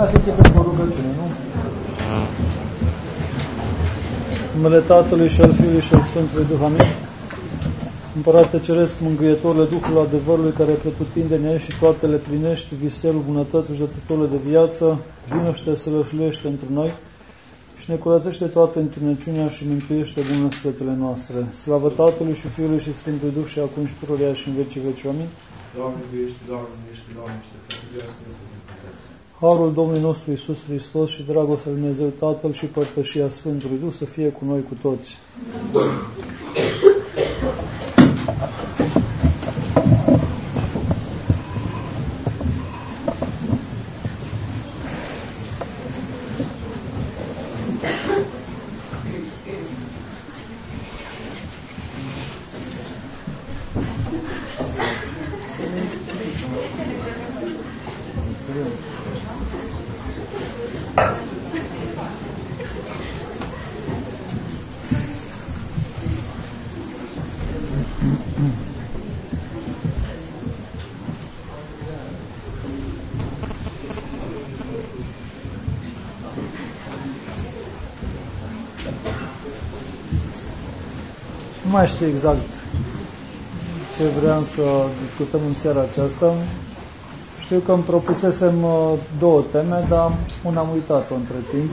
Hai să începem cu rugăciune, nu? În numele Tatălui și al Fiului și al Sfântului Duh, amin. Împărate Ceresc, Mângâietorule, Duhul adevărului care pretutindeni și toate le plinești, vistelul bunătății și dătătorul de viață, vino-ște să lășluiește între noi și ne curățește toată întinăciunea și mântuiește bună sfetele noastre. Slavă Tatălui și Fiului și Sfântului Duh și acum și pururea și în vecii veci. Amin. Doamne, iubește, Doamne, ești, Doamne, Harul Domnului nostru Iisus Hristos și dragostea lui Dumnezeu Tatăl și părtășia Sfântului Duh să fie cu noi cu toți. Nu mai știu exact ce vreau să discutăm în seara aceasta. Știu că îmi propusesem două teme, dar una am uitat-o între timp.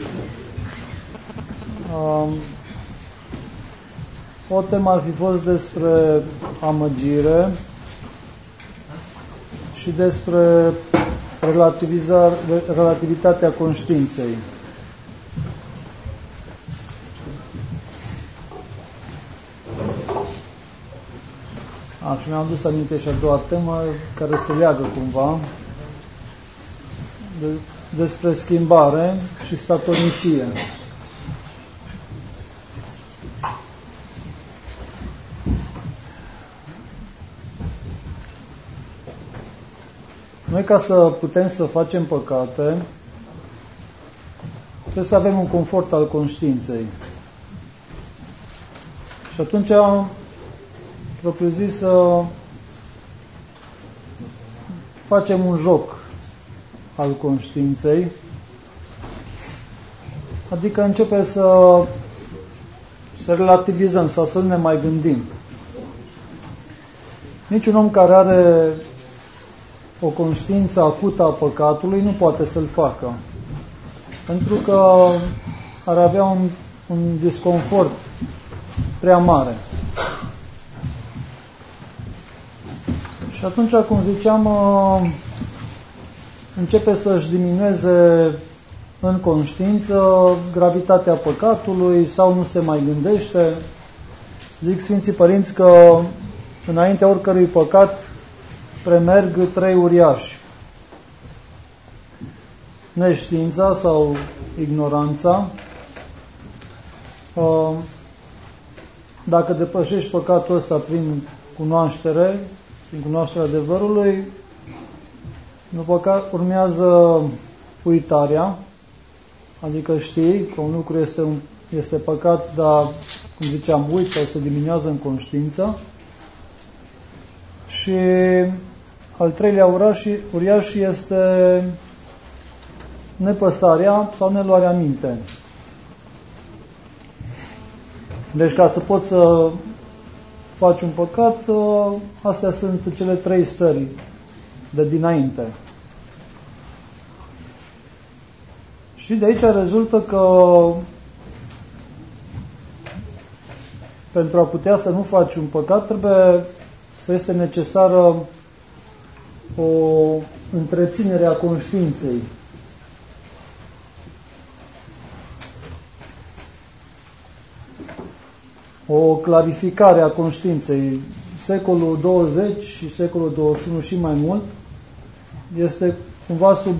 O temă ar fi fost despre amăgire și despre relativitatea conștiinței. Și mi-am dus aminte și a doua temă care se leagă cumva despre schimbare și statornicie. Noi, ca să putem să facem păcate, trebuie să avem un confort al conștiinței. Și atunci propriu-zis să facem un joc al conștiinței, adică începe să relativizăm sau să nu ne mai gândim. Niciun om care are o conștiință acută a păcatului nu poate să-l facă, pentru că ar avea un disconfort prea mare. Și atunci, cum ziceam, începe să-și diminueze în conștiință gravitatea păcatului sau nu se mai gândește. Zic Sfinții Părinți că înaintea oricărui păcat premerg trei uriași: neștiința sau ignoranța. Dacă depășești păcatul ăsta prin cunoaștere, prin cunoașterea adevărului, după care urmează uitarea, adică știi că un lucru este păcat, dar, cum ziceam, uit sau se diminuează în conștiință. Și al treilea uriaș este nepăsarea sau neluarea minte. Deci, ca să poți să faci un păcat, astea sunt cele trei stări de dinainte. Și de aici rezultă că pentru a putea să nu faci un păcat, trebuie să este necesară o întreținere a conștiinței. O clarificare a conștiinței. Secolul 20 și secolul 21 și mai mult este cumva sub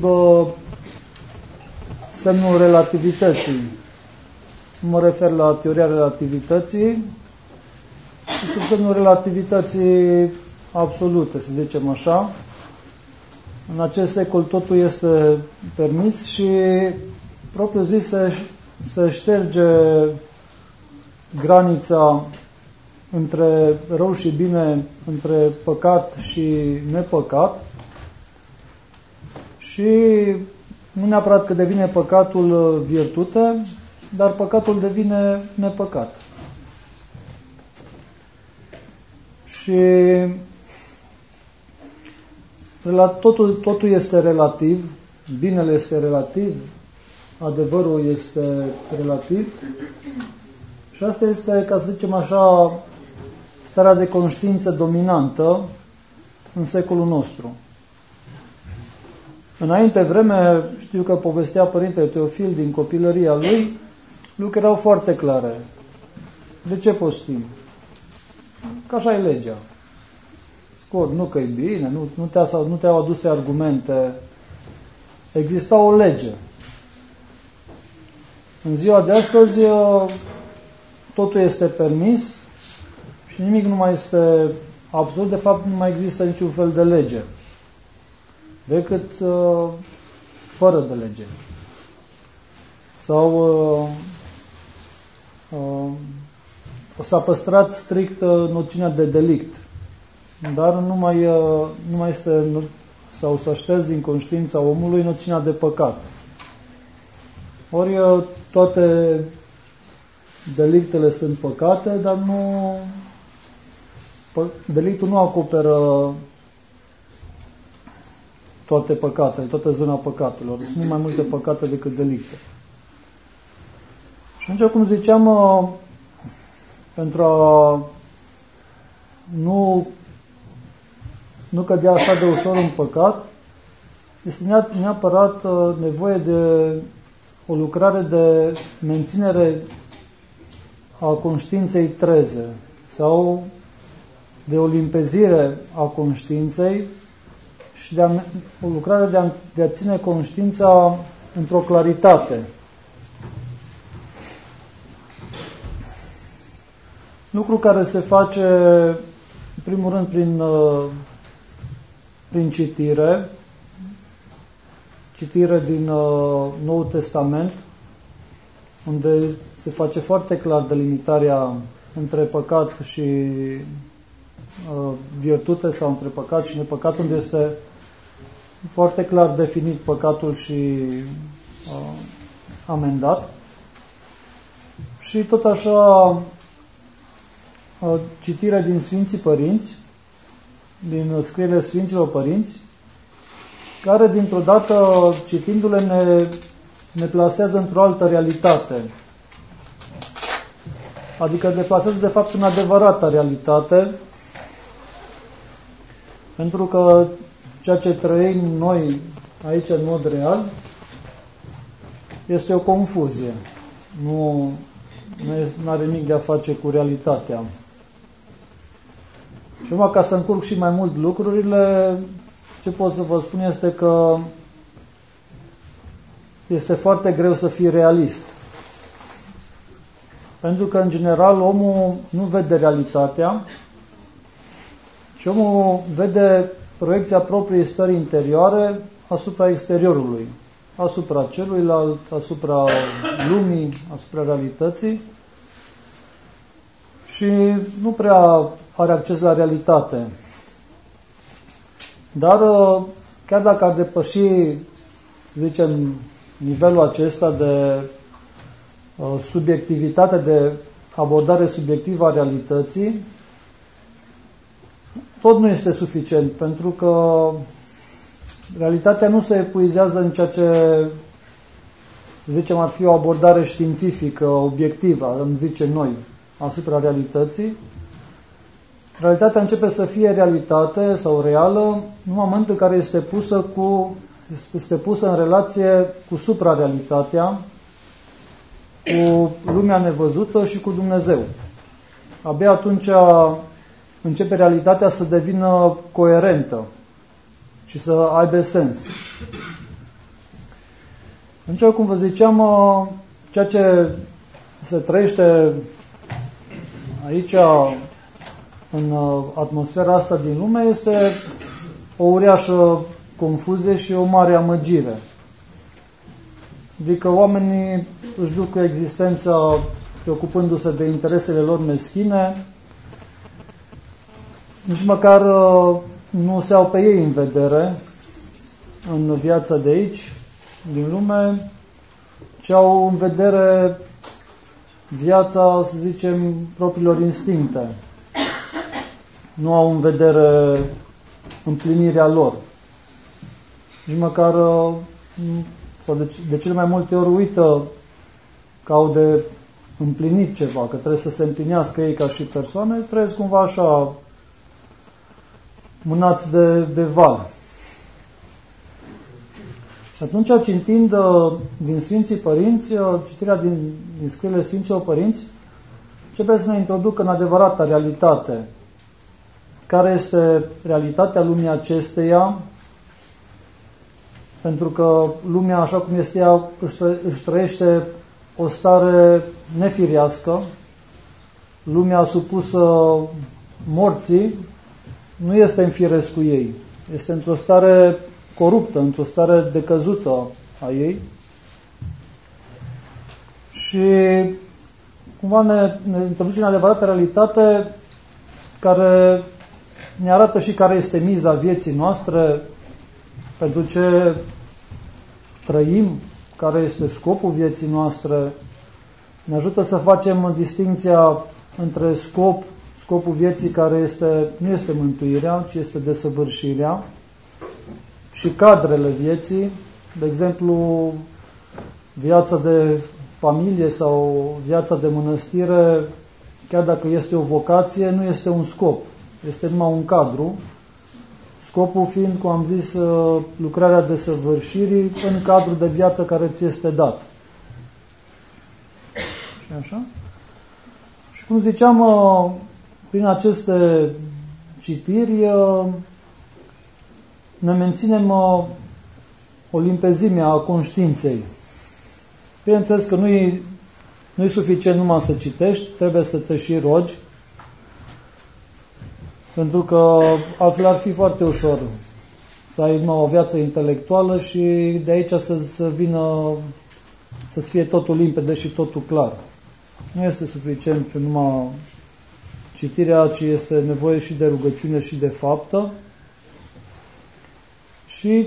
semnul relativității. Nu mă refer la teoria relativității, ci sub semnul relativității absolute, să zicem așa. În acest secol totul este permis și, propriu zis, se șterge granița între rău și bine, între păcat și nepăcat și nu neapărat că devine păcatul virtute, dar păcatul devine nepăcat. Și totul este relativ, binele este relativ, adevărul este relativ și asta este, ca să zicem așa, starea de conștiință dominantă în secolul nostru. Înainte vreme, știu că povestea Părintele Teofil din copilăria lui, lucrurile erau foarte clare. De ce postim? Că așa e legea. Scurt, nu că e bine, nu te-au aduse argumente. Exista o lege. În ziua de astăzi totul este permis și nimic nu mai este absolut. De fapt, nu mai există niciun fel de lege decât fără de lege. Sau s-a păstrat strict noțiunea de delict, dar nu mai este, sau s-a șters din conștiința omului noțiunea de păcat. Ori toate delictele sunt păcate, dar delictul nu acoperă toate păcatele, toată zona păcatelor. Sunt mult mai multe păcate decât delicte. Și atunci, cum ziceam, pentru a nu cădea așa de ușor în păcat, este neapărat nevoie de o lucrare de menținere a conștiinței treze sau de o limpezire a conștiinței și o lucrare de a ține conștiința într-o claritate. Lucru care se face, în primul rând, prin citire din Noul Testament, unde se face foarte clar delimitarea între păcat și virtute sau între păcat și nepăcat, unde este foarte clar definit păcatul și amendat. Și tot așa citire din Sfinții Părinți, din scrierile Sfinților Părinți, care dintr-o dată, citindu-le, ne plasează într-o altă realitate. Adică ne plasează, de fapt, în adevărata realitate, pentru că ceea ce trăim noi aici în mod real este o confuzie. Nu are nimic de a face cu realitatea. Și acum, ca să încurc și mai mult lucrurile, ce pot să vă spun este că este foarte greu să fii realist. Pentru că, în general, omul nu vede realitatea, ci omul vede proiecția propriei stări interioare asupra exteriorului, asupra celuilalt, asupra lumii, asupra realității și nu prea are acces la realitate. Dar chiar dacă ar depăși, să zicem, nivelul acesta de subiectivitate, de abordare subiectivă a realității, tot nu este suficient, pentru că realitatea nu se epuizează în ceea ce, să zicem, ar fi o abordare științifică, obiectivă, îmi zice noi, asupra realității. Realitatea începe să fie realitate sau reală în momentul în care este pusă în relație cu suprarealitatea, cu lumea nevăzută și cu Dumnezeu. Abia atunci începe realitatea să devină coerentă și să aibă sens. Deci, cum vă ziceam, ceea ce se trăiește aici, în atmosfera asta din lume, este o uriașă confuzie și o mare amăgire. Adică oamenii își duc existența preocupându-se de interesele lor meschine, nici măcar nu se au pe ei în vedere în viața de aici din lume, ci au în vedere viața, să zicem, propriilor instincte. Nu au în vedere împlinirea lor. Nici măcar, sau de cele mai multe ori uită că au de împlinit ceva, că trebuie să se împlinească ei ca și persoane, trăiesc cumva așa, mânați de val. Și atunci, citind din Sfinții Părinți, citirea din scrierile Sfinților Părinți, începe să ne introducă în adevărata realitate. Care este realitatea lumii acesteia? Pentru că lumea, așa cum este ea, își trăiește o stare nefirească. Lumea supusă morții nu este în firesc cu ei. Este într-o stare coruptă, într-o stare decăzută a ei. Și cumva ne introduce în adevărată realitate care ne arată și care este miza vieții noastre, pentru ce trăim, care este scopul vieții noastre. Ne ajută să facem distinția între scopul vieții care nu este mântuirea, ci este desăvârșirea, și cadrele vieții, de exemplu, viața de familie sau viața de mănăstire, chiar dacă este o vocație, nu este un scop, este numai un cadru. Scopul fiind, cum am zis, lucrarea desăvârșirii în cadrul de viață care ți este dat. Și așa? Și cum ziceam, prin aceste citiri ne menținem o limpezime a conștiinței. Bineînțeles că nu-i suficient numai să citești, trebuie să te și rogi, pentru că altfel ar fi foarte ușor să ai numai o viață intelectuală și de aici să vină, să-ți fie totul limpede și totul clar. Nu este suficient numai citirea, ci este nevoie și de rugăciune și de faptă. Și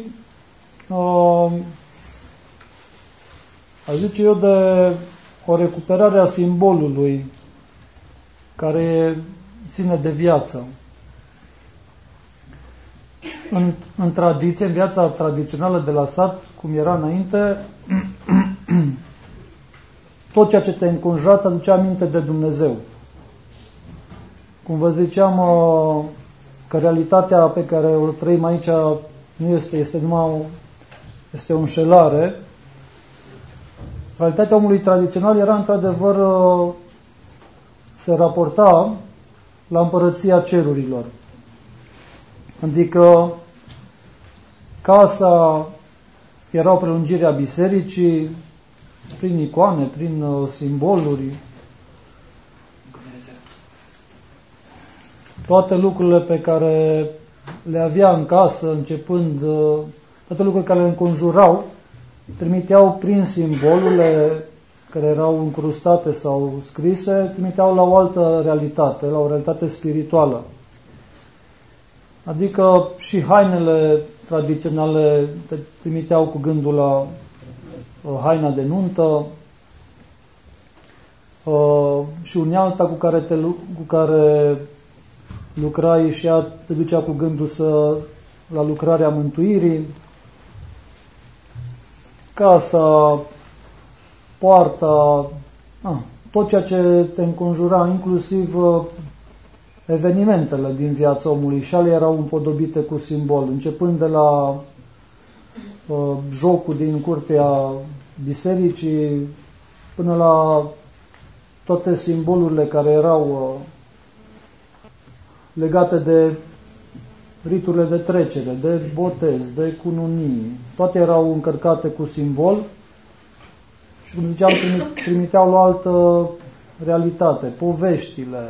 aș zice eu de o recuperare a simbolului care ține de viață. În tradiție, în viața tradițională de la sat, cum era înainte, tot ceea ce te înconjura îți aducea aminte de Dumnezeu. Cum vă ziceam, că realitatea pe care o trăim aici nu este numai este o înșelare. Realitatea omului tradițional era într-adevăr se raporta la împărăția cerurilor. Adică casa era o prelungire a bisericii prin icoane, prin simboluri. Toate lucrurile pe care le avea în casă, începând, toate lucrurile care le înconjurau, trimiteau prin simbolurile care erau încrustate sau scrise, trimiteau la o altă realitate, la o realitate spirituală. Adică și hainele tradiționale te trimiteau cu gândul la haina de nuntă și unealta cu care lucrai și ea te ducea cu gândul la lucrarea mântuirii. Casa, poarta, tot ceea ce te înconjura, inclusiv evenimentele din viața omului, și ale erau împodobite cu simbol, începând de la jocul din curtea bisericii până la toate simbolurile care erau legate de riturile de trecere, de botez, de cununii. Toate erau încărcate cu simbol și, cum ziceam, trimiteau la altă realitate. Poveștile.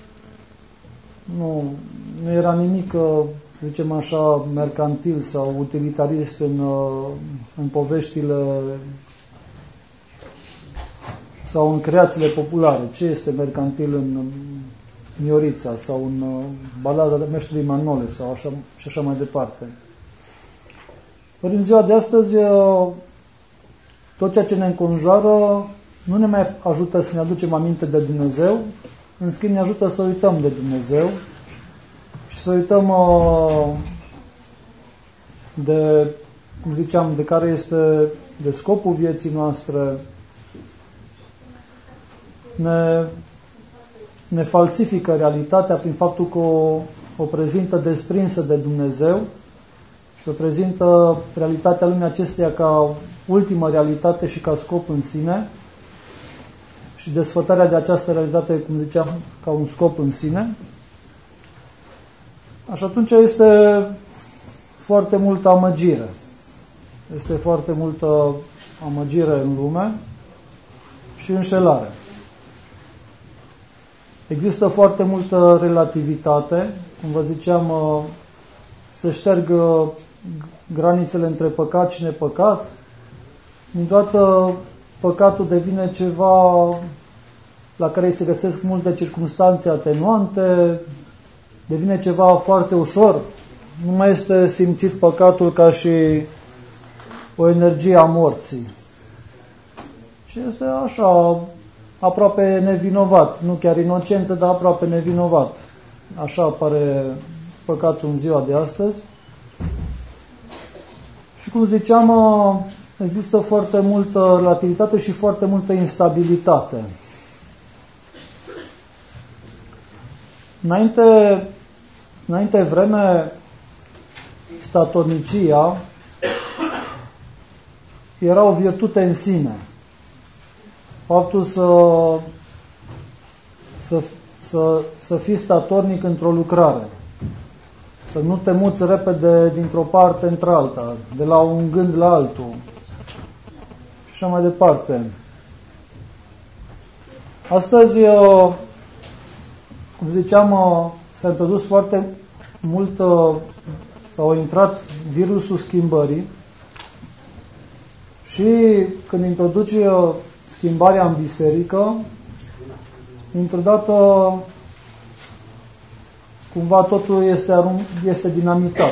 Nu era nimic, să zicem așa, mercantil sau utilitarist în poveștile sau în creațiile populare. Ce este mercantil în Miorița sau în balada de Meșterii Manole sau așa, și așa mai departe. Ori în ziua de astăzi tot ceea ce ne înconjoară nu ne mai ajută să ne aducem aminte de Dumnezeu, în schimb ne ajută să uităm de Dumnezeu și să uităm de, cum ziceam, de care este de scopul vieții noastre. Ne falsifică realitatea prin faptul că o prezintă desprinsă de Dumnezeu și o prezintă realitatea lumii acesteia ca ultimă realitate și ca scop în sine și desfătarea de această realitate, cum ziceam, ca un scop în sine. Așa atunci este foarte multă amăgire. Este foarte multă amăgire în lume și înșelare. Există foarte multă relativitate, cum vă ziceam, se șterg granițele între păcat și nepăcat. Dintr-o păcatul devine ceva la care se găsesc multe circumstanțe atenuante, devine ceva foarte ușor. Nu mai este simțit păcatul ca și o energie a morții. Și este așa, aproape nevinovat, nu chiar inocent, dar aproape nevinovat. Așa apare păcatul în ziua de astăzi. Și cum ziceam, există foarte multă relativitate și foarte multă instabilitate. Înainte vreme, statornicia era o virtute în sine. Faptul să fii statornic într-o lucrare. Să nu te muți repede dintr-o parte într-alta, de la un gând la altul. Și așa mai departe. Astăzi, cum ziceam, s-a introdus foarte mult, sau a intrat virusul schimbării și când introduci schimbarea în biserică, dintr-o dată cumva totul este dinamitat.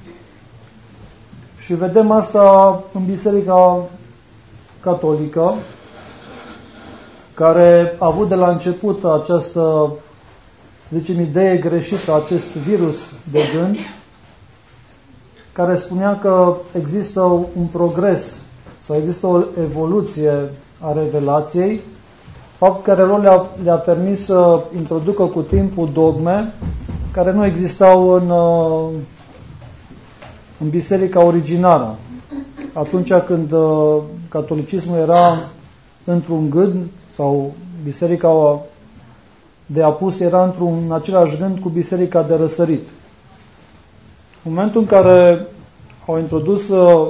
Și vedem asta în biserica catolică, care a avut de la început această, zicem, idee greșită, acest virus de gând, care spunea că există un progres sau există o evoluție a revelației, fapt care lor le-a permis să introducă cu timpul dogme care nu existau în biserica originară. Atunci când catolicismul era într-un gând sau biserica de apus era în același gând cu biserica de răsărit. În momentul în care au introdus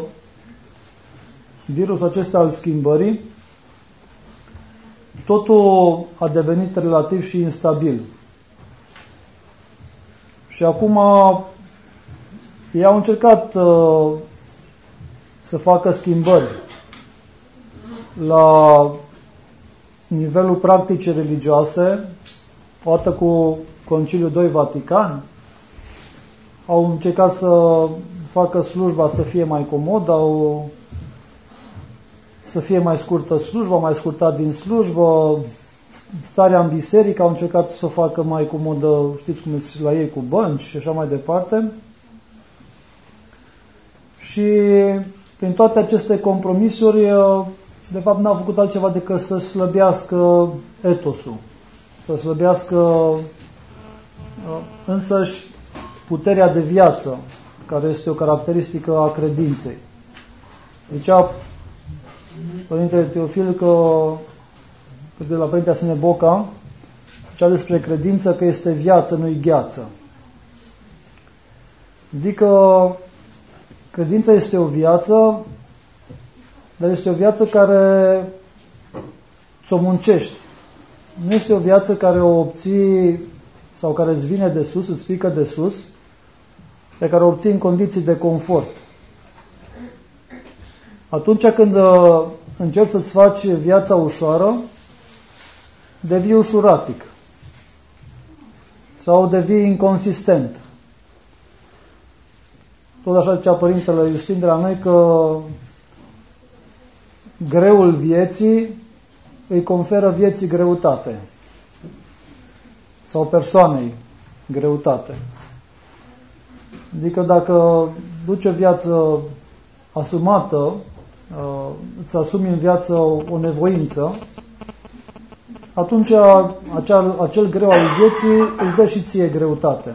virusul acesta al schimbării, totul a devenit relativ și instabil. Și acum ei au încercat să facă schimbări la nivelul practicii religioase, odată cu Conciliul II Vatican. Au încercat să facă slujba să fie mai comodă, să fie mai scurtă slujba, mai scurtat din slujbă, starea în biserică, au încercat să o facă mai comodă, știți cum e la ei, cu bănci și așa mai departe. Și prin toate aceste compromisuri, de fapt n-au făcut altceva decât să slăbească etosul, să slăbească însăși puterea de viață, care este o caracteristică a credinței. Zicea Părintele Teofil că de la Părintele Asene Boca zicea despre credință că este viață, nu-i gheață. Adică credința este o viață, dar este o viață care ți-o muncești. Nu este o viață care o obții sau care îți vine de sus, îți pică de sus, pe care o obții în condiții de confort. Atunci când încerci să-ți faci viața ușoară, devii ușuratic sau devii inconsistent. Tot așa zicea Părintele Iustin de la noi că greul vieții îi conferă vieții greutate sau persoanei greutate. Adică dacă duci o viață asumată, îți asumi în viață o nevoință, atunci acel greu al vieții îți dă și ție greutate.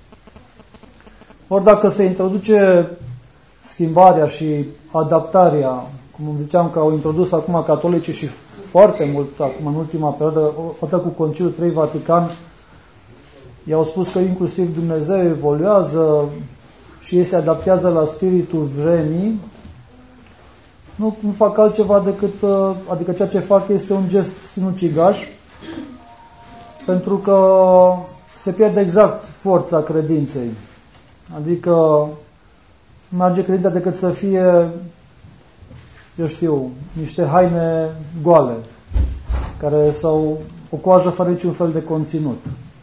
Ori dacă se introduce schimbarea și adaptarea, cum ziceam că au introdus acum catolicii și foarte mult acum în ultima perioadă, odată cu Conciliul 3 Vatican, i-au spus că inclusiv Dumnezeu evoluează și ei se adaptează la spiritul vremii, nu fac altceva decât, adică ceea ce fac este un gest sinucigaș, pentru că se pierde exact forța credinței. Adică nu merge credința decât să fie, eu știu, niște haine goale, care sau o coajă fără niciun fel de conținut.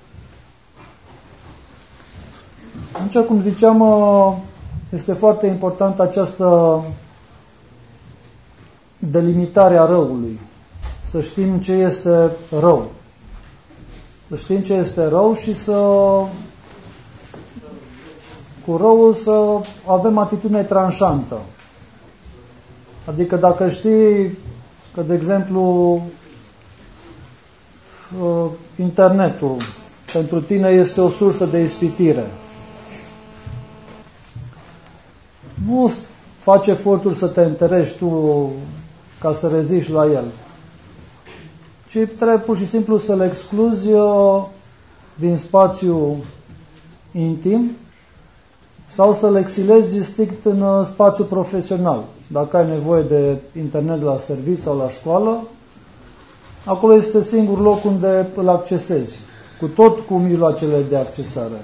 Atunci, cum ziceam, este foarte importantă această delimitare a răului. Să știm ce este rău. Să știm ce este rău și cu răul să avem atitudine tranșantă. Adică dacă știi că, de exemplu, internetul pentru tine este o sursă de ispitire, nu faci eforturi să te întărești tu ca să reziști la el, ci trebuie pur și simplu să-l excluzi din spațiu intim sau să-l exilezi strict în spațiu profesional. Dacă ai nevoie de internet la serviciu sau la școală, acolo este singurul loc unde îl accesezi, cu mijloacele de accesare.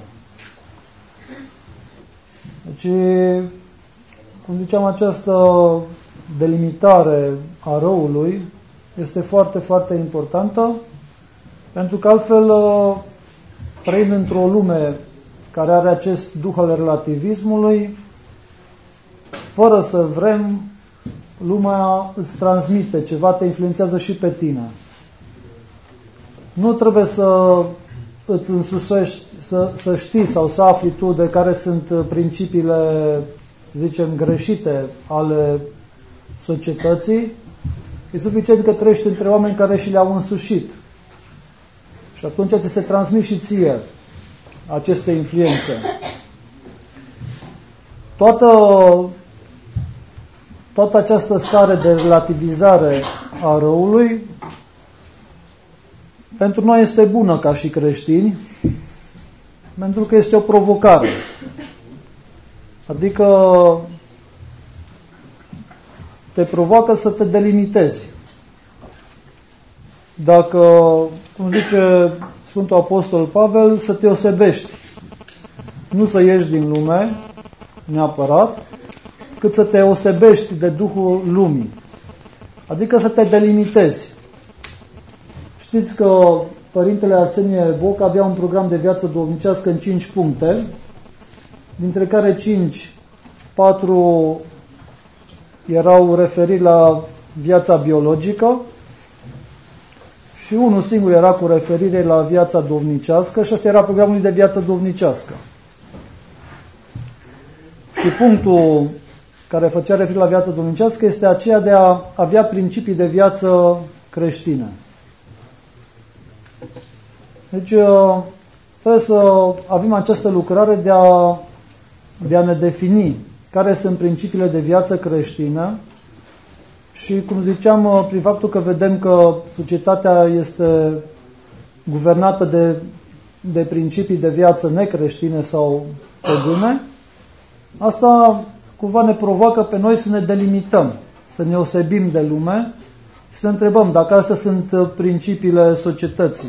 Deci, cum ziceam, această delimitare a răului este foarte, foarte importantă, pentru că altfel, trăind într-o lume care are acest duh al relativismului, fără să vrem, lumea îți transmite ceva, te influențează și pe tine. Nu trebuie să îți însușești, să știi sau să afli tu de care sunt principiile, zicem, greșite ale societății. E suficient că trăiești între oameni care și le-au însușit. Și atunci ți se transmit și ție aceste influențe. Toată această stare de relativizare a răului pentru noi este bună ca și creștini, pentru că este o provocare. Adică te provoacă să te delimitezi. Dacă, cum zice Sfântul Apostol Pavel, să te osebești. Nu să ieși din lume, neapărat, cât să te osebești de Duhul lumii. Adică să te delimitezi. Știți că Părintele Arsenie Boc avea un program de viață duhovnicească în 5 puncte, dintre care 4 erau referiri la viața biologică și unul singur era cu referire la viața duhovnicească și ăsta era programul de viață duhovnicească. Și punctul care făcea referire la viața duhovnicească este aceea de a avea principii de viață creștine. Deci trebuie să avem această lucrare de a ne defini care sunt principiile de viață creștină și, cum ziceam, prin faptul că vedem că societatea este guvernată de principii de viață necreștine sau păgâne, asta cumva ne provoacă pe noi să ne delimităm, să ne osebim de lume și să întrebăm dacă astea sunt principiile societății.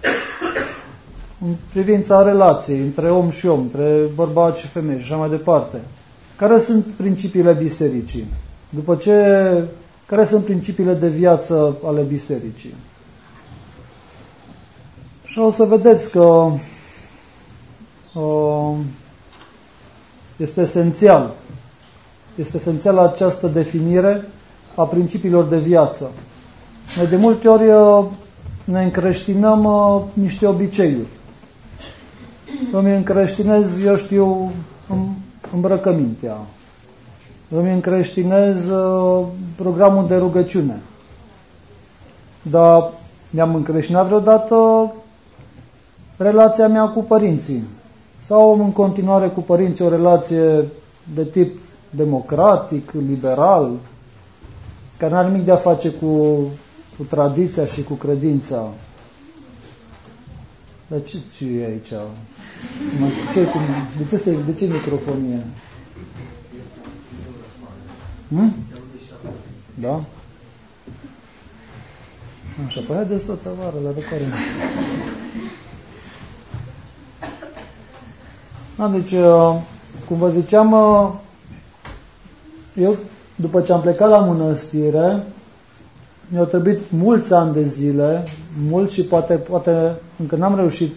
În privința relației între om și om, între bărbați și femei și așa mai departe. Care sunt principiile bisericii? Care sunt principiile de viață ale bisericii? Și o să vedeți că este esențial această definire a principiilor de viață. Noi de multe ori ne încreștinăm niște obiceiuri. Eu mi încreștinez, eu știu, îmbrăcămintea. Eu mi încreștinez programul de rugăciune. Dar mi-am încreștinat vreodată relația mea cu părinții. Sau am în continuare cu părinții o relație de tip democratic, liberal, care nu are nimic de a face cu tradiția și cu credința. Dar ce e aici? De ce microfonie? Da? Așa, păi haideți toți avară la răcoare. Deci, cum vă ziceam, eu, după ce am plecat la mănăstire, mi-au trebuit mulți ani de zile, mulți și poate încă n-am reușit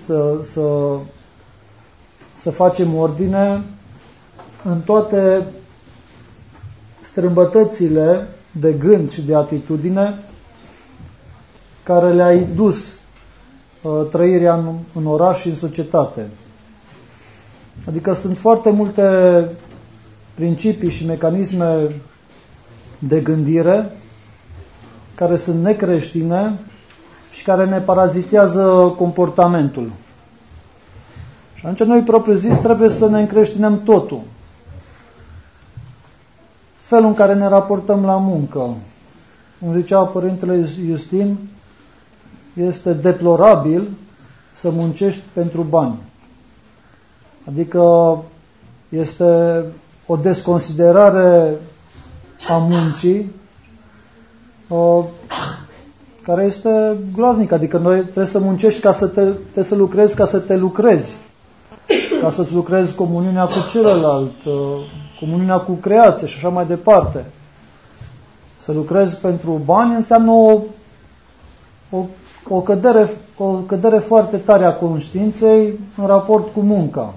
să facem ordine în toate strâmbătățile de gând și de atitudine care le-a dus trăirea în oraș și în societate. Adică sunt foarte multe principii și mecanisme de gândire care sunt necreștine și care ne parazitează comportamentul. Și atunci noi, propriu zis, trebuie să ne încreștinăm totul. Felul în care ne raportăm la muncă. Cum zicea Părintele Iustin, este deplorabil să muncești pentru bani. Adică este o desconsiderare a muncii care este groaznică. Adică noi trebuie să muncești trebuie să lucrezi ca să te lucrezi. Ca să-ți lucrezi comuniunea cu celălalt, comuniunea cu creația și așa mai departe. Să lucrezi pentru bani înseamnă o cădere foarte tare a conștiinței în raport cu munca.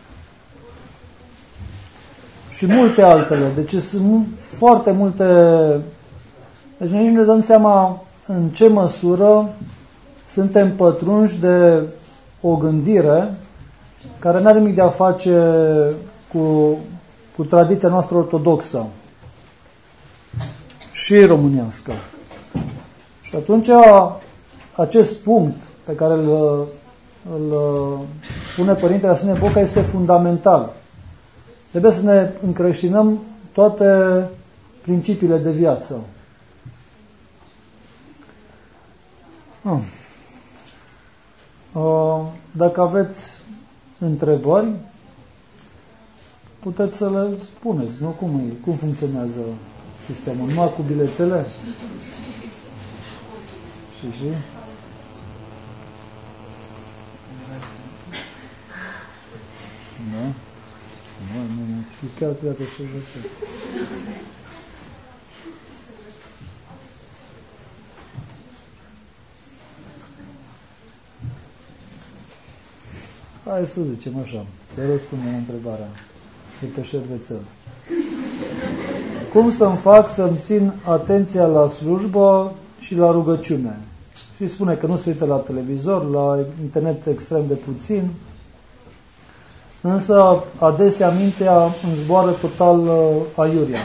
Și multe altele. Deci sunt foarte multe. Deci noi ne dăm seama în ce măsură suntem pătrunși de o gândire care nu are nimic de a face cu tradiția noastră ortodoxă și românească. Și atunci acest punct pe care îl spune Părintele Arsenie Boca este fundamental. Trebuie să ne încreștinăm toate principiile de viață. Dacă aveți întrebări, puteți să le puneți, nu? Cum funcționează sistemul? Numai cu bilețele? Și? Da? Nu. Și chiar cred că se vede. Hai să zicem așa, să răspundem la întrebarea de pe șervețel. Cum să-mi fac să-mi țin atenția la slujbă și la rugăciune? Și spune că nu se uită la televizor, la internet extrem de puțin, însă adesea mintea îmi zboară total aiurea.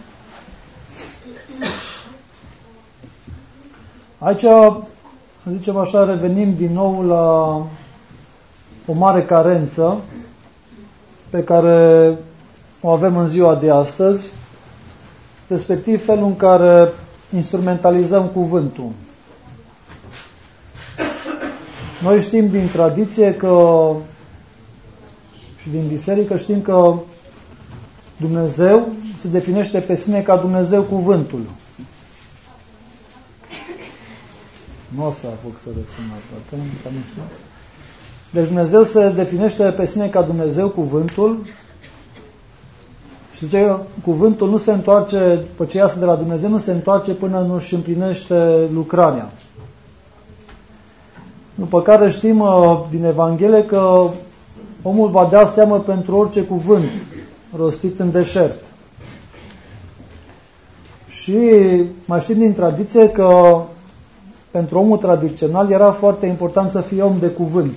Aici, zicem așa, revenim din nou la o mare carență pe care o avem în ziua de astăzi, respectiv felul în care instrumentalizăm cuvântul. Noi știm din tradiție și din biserică știm că Dumnezeu se definește pe sine ca Dumnezeu cuvântul. Nu o să apuc să răspund la toate, nu știu. Deci Dumnezeu se definește pe sine ca Dumnezeu cuvântul și zice că cuvântul nu se întoarce, după ce iasă de la Dumnezeu, nu se întoarce până nu își împlinește lucrarea. După care știm din Evanghelie că omul va da seamă pentru orice cuvânt rostit în deșert. Și mai știm din tradiție că pentru omul tradițional era foarte important să fie om de cuvânt.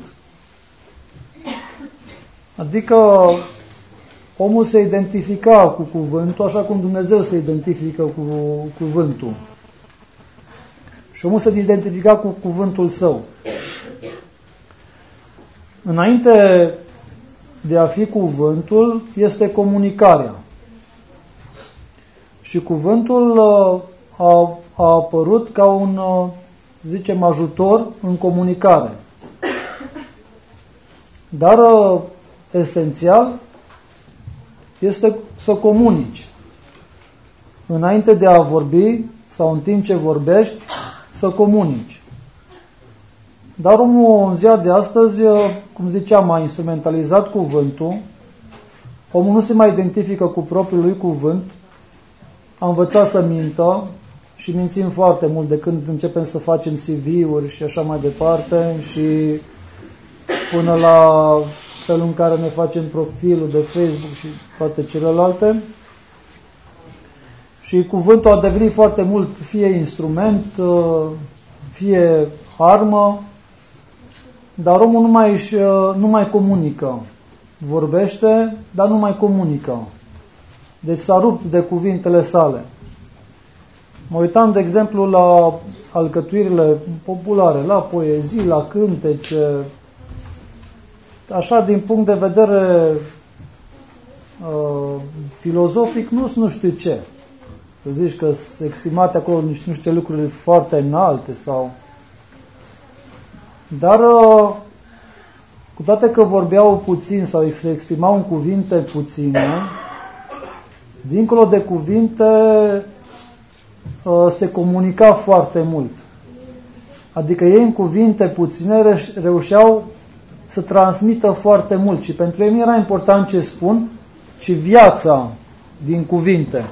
Adică omul se identifica cu cuvântul așa cum Dumnezeu se identifică cu cuvântul. Și omul se identifica cu cuvântul său. Înainte de a fi cuvântul, este comunicarea. Și cuvântul a apărut ca un, zicem, ajutor în comunicare. Dar esențial este să comunici. Înainte de a vorbi sau în timp ce vorbești, să comunici. Dar omul în ziua de astăzi, cum ziceam, a instrumentalizat cuvântul. Omul nu se mai identifică cu propriul lui cuvânt. A învățat să mintă și mințim foarte mult de când începem să facem CV-uri și așa mai departe și până la felul în care ne facem profilul de Facebook și toate celelalte. Și cuvântul a devenit foarte mult fie instrument, fie armă, dar omul nu mai comunică. Vorbește, dar nu mai comunică. Deci s-a rupt de cuvintele sale. Mă uitam, de exemplu, la alcătuirile populare, la poezii, la cântece. Așa, din punct de vedere filozofic, nu știu ce. Să zici că sunt exprimate acolo niște lucruri foarte înalte sau... Dar, cu toate că vorbeau puțin sau se exprimau în cuvinte puține, dincolo de cuvinte se comunica foarte mult. Adică ei în cuvinte puține reușeau să transmită foarte mult și pentru ei nu era important ce spun, ci viața din cuvinte.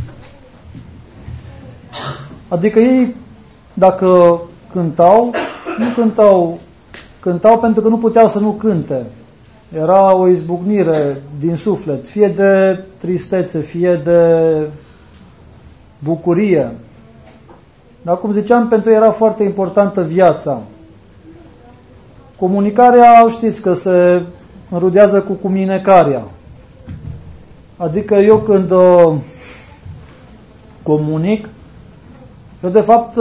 Adică ei, dacă cântau, nu cântau pentru că nu puteau să nu cânte. Era o izbucnire din suflet, fie de tristețe, fie de bucurie. Dar, cum ziceam, pentru ei era foarte importantă viața. Comunicarea, știți că se înrudează cu cuminecarea. Adică eu când comunic, eu de fapt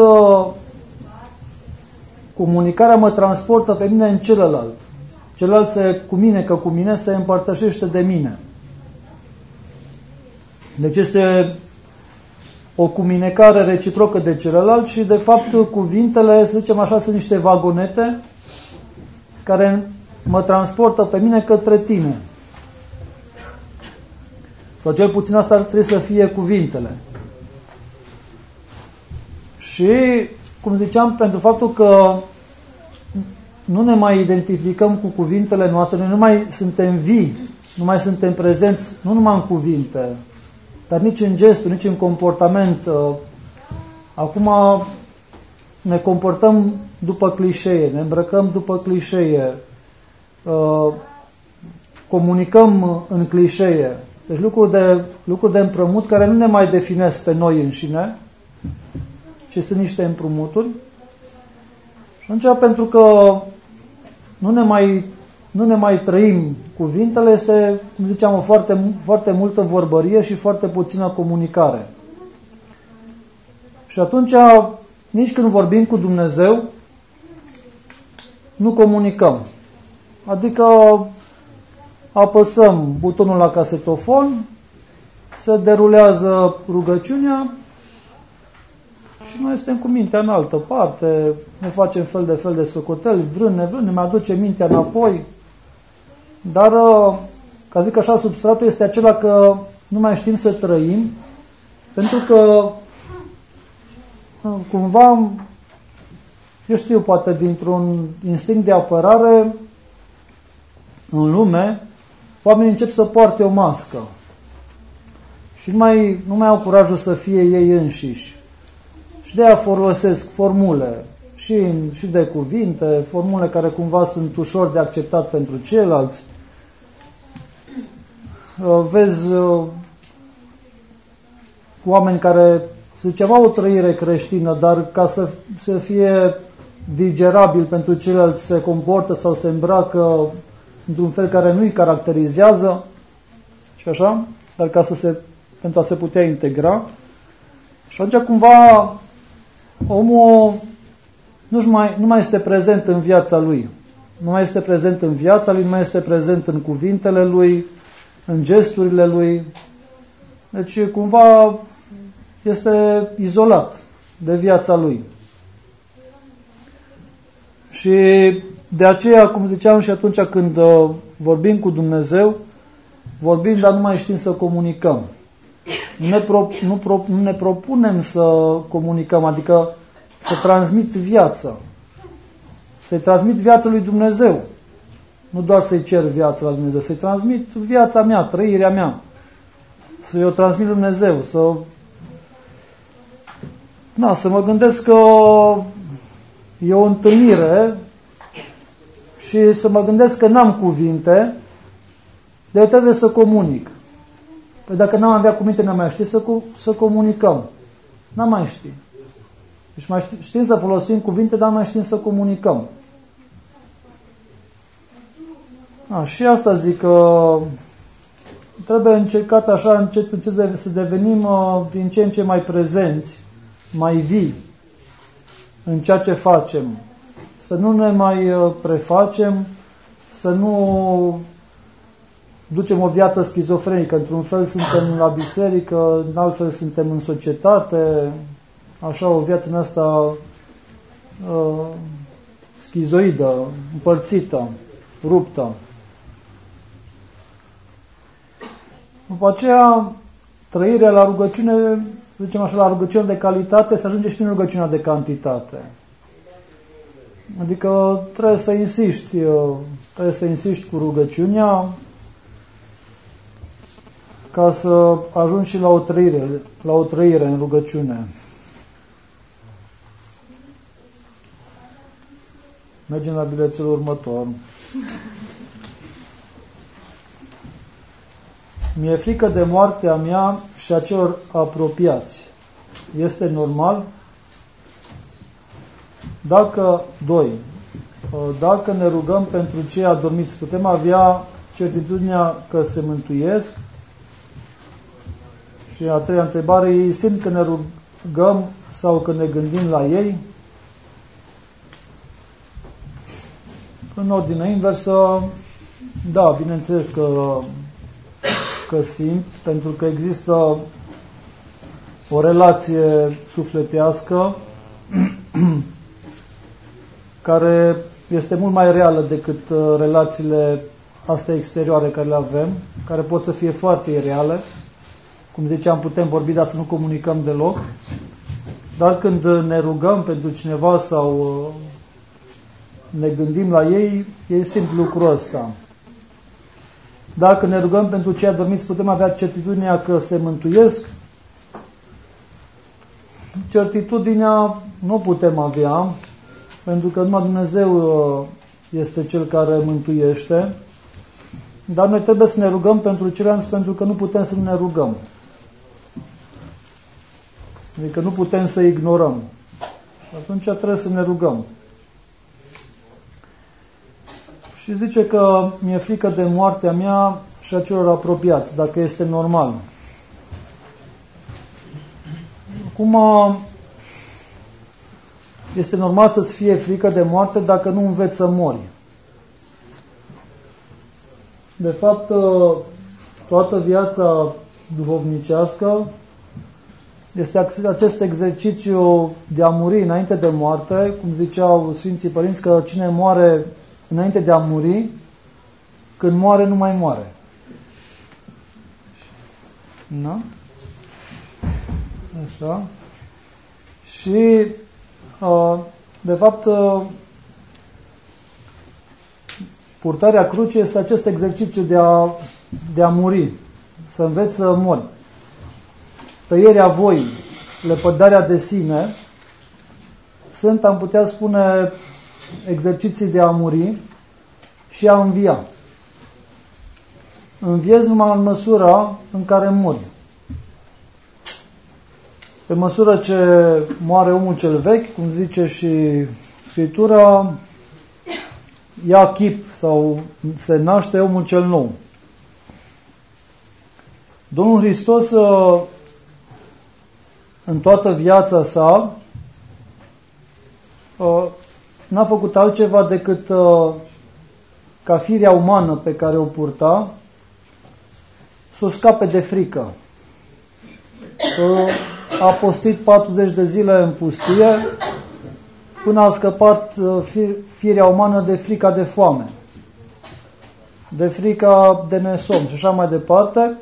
comunicarea mă transportă pe mine în celălalt. Celălalt se cuminecă cu mine, se împărtășește de mine. Deci este o cuminecare reciprocă de celălalt și de fapt cuvintele, să zicem așa, sunt niște vagonete care mă transportă pe mine către tine. Sau cel puțin asta trebuie să fie cuvintele. Și, cum ziceam, pentru faptul că nu ne mai identificăm cu cuvintele noastre, noi nu mai suntem vii, nu mai suntem prezenți, nu numai în cuvinte, dar nici în gesturi, nici în comportament. Acum ne comportăm după clișee, ne îmbrăcăm după clișee, comunicăm în clișee. Deci lucruri de împrămut care nu ne mai definesc pe noi înșine, ci sunt niște împrumuturi. Și atunci, pentru că nu ne mai trăim cuvintele, este, cum ziceam, o foarte multă vorbărie și foarte puțină comunicare. Și atunci, nici când vorbim cu Dumnezeu, nu comunicăm. Adică apăsăm butonul la casetofon, se derulează rugăciunea și noi suntem cu mintea în altă parte, ne facem fel de socoteli, vrând, nevrând, ne mai aduce mintea înapoi. Dar, ca zic așa, substratul este acela că nu mai știm să trăim, pentru că cumva, eu știu, poate dintr-un instinct de apărare în lume, oamenii încep să poarte o mască și nu mai au curajul să fie ei înșiși. Și de aia folosesc formule și de cuvinte, formule care cumva sunt ușor de acceptat pentru ceilalți. Vezi oameni care, să zicem, au o trăire creștină, dar ca să fie digerabil pentru ceilalți, se comportă sau se îmbracă într-un fel care nu îi caracterizează și așa, dar pentru a se putea integra. Și atunci cumva omul nu mai este prezent în viața lui. Nu mai este prezent în viața lui, nu mai este prezent în cuvintele lui, în gesturile lui. Deci cumva este izolat de viața lui. Și de aceea, cum ziceam și atunci când vorbim cu Dumnezeu, vorbim, dar nu mai știm să comunicăm. Nu ne propunem să comunicăm, adică să transmit viața. Să-i transmit viața lui Dumnezeu. Nu doar să-i cer viața la Dumnezeu, să-i transmit viața mea, trăirea mea. Să-i o transmit lui Dumnezeu, să mă gândesc că e o întâlnire și să mă gândesc că n-am cuvinte, de trebuie să comunic. Păi dacă n-am avea cuvinte, n-am mai ști să comunicăm. N-am mai ști. Deci mai știm să folosim cuvinte, dar mai știm să comunicăm. Și asta zic că trebuie încercat așa încet să devenim din ce în ce mai prezenți, mai vii în ceea ce facem. Să nu ne mai prefacem, să nu ducem o viață schizofrenică. Într-un fel suntem la biserică, în alt fel suntem în societate, așa o viață în asta schizoidă, împărțită, ruptă. După aceea, trăirea la rugăciune, zicem așa, la rugăciune de calitate, se ajunge și prin rugăciunea de cantitate. Adică trebuie să insiști cu rugăciunea ca să ajungi și la o trăire în rugăciune. Mergem la bilețul următor. Mi-e frică de moartea mea și a celor apropiați. Este normal? Dacă ne rugăm pentru cei adormiți, putem avea certitudinea că se mântuiesc? Și a treia întrebare, ei simt că ne rugăm sau că ne gândim la ei? În ordine inversă, da, bineînțeles că simt, pentru că există o relație sufletească care este mult mai reală decât relațiile astea exterioare care le avem, care pot să fie foarte ireale. Cum ziceam, putem vorbi, dar să nu comunicăm deloc. Dar când ne rugăm pentru cineva sau ne gândim la ei, ei simt lucrul ăsta. Dacă ne rugăm pentru cei adormiți, putem avea certitudinea că se mântuiesc? Certitudinea nu putem avea, pentru că numai Dumnezeu este Cel care mântuiește, dar noi trebuie să ne rugăm pentru ceilalți, pentru că nu putem să nu ne rugăm. Adică nu putem să ignorăm. Și atunci trebuie să ne rugăm. Și zice că mi-e frică de moartea mea și a celor apropiați, dacă este normal. Acum, este normal să-ți fie frică de moarte dacă nu înveți să mori. De fapt, toată viața duhovnicească este acest exercițiu de a muri înainte de moarte, cum ziceau Sfinții Părinți, că cine moare înainte de a muri, când moare, nu mai moare. Da? Așa. Și, de fapt, purtarea crucii este acest exercițiu de a muri, să înveți să mori. Tăierea voii, lepădarea de sine, sunt, am putea spune, exerciții de a muri și a învia. Înviezi numai în măsura în care mori. Pe măsură ce moare omul cel vechi, cum zice și Scriptura, ia chip sau se naște omul cel nou. Domnul Hristos, în toată viața sa, n-a făcut altceva decât ca firea umană pe care o purta să o scape de frică. A postit 40 de zile în pustie până a scăpat firea umană de frica de foame, de frica de nesomn și așa mai departe,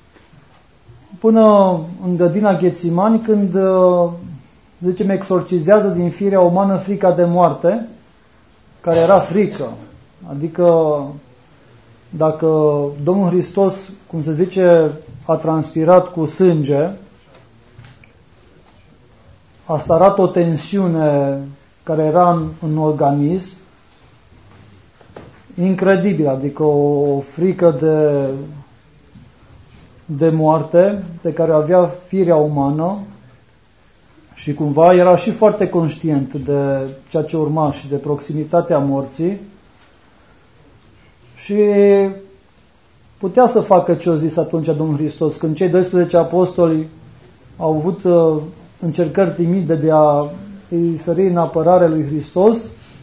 până în grădina Ghețimani, când, zicem, exorcizează din firea umană frica de moarte, care era frică. Adică, dacă Domnul Hristos, cum se zice, a transpirat cu sânge, asta arată o tensiune care era în organism, incredibil, adică o frică de moarte de care avea firea umană și cumva era și foarte conștient de ceea ce urma și de proximitatea morții și putea să facă ce a zis atunci Domnul Hristos când cei 12 apostoli au avut încercări timide de a îi sări în apărare lui Hristos.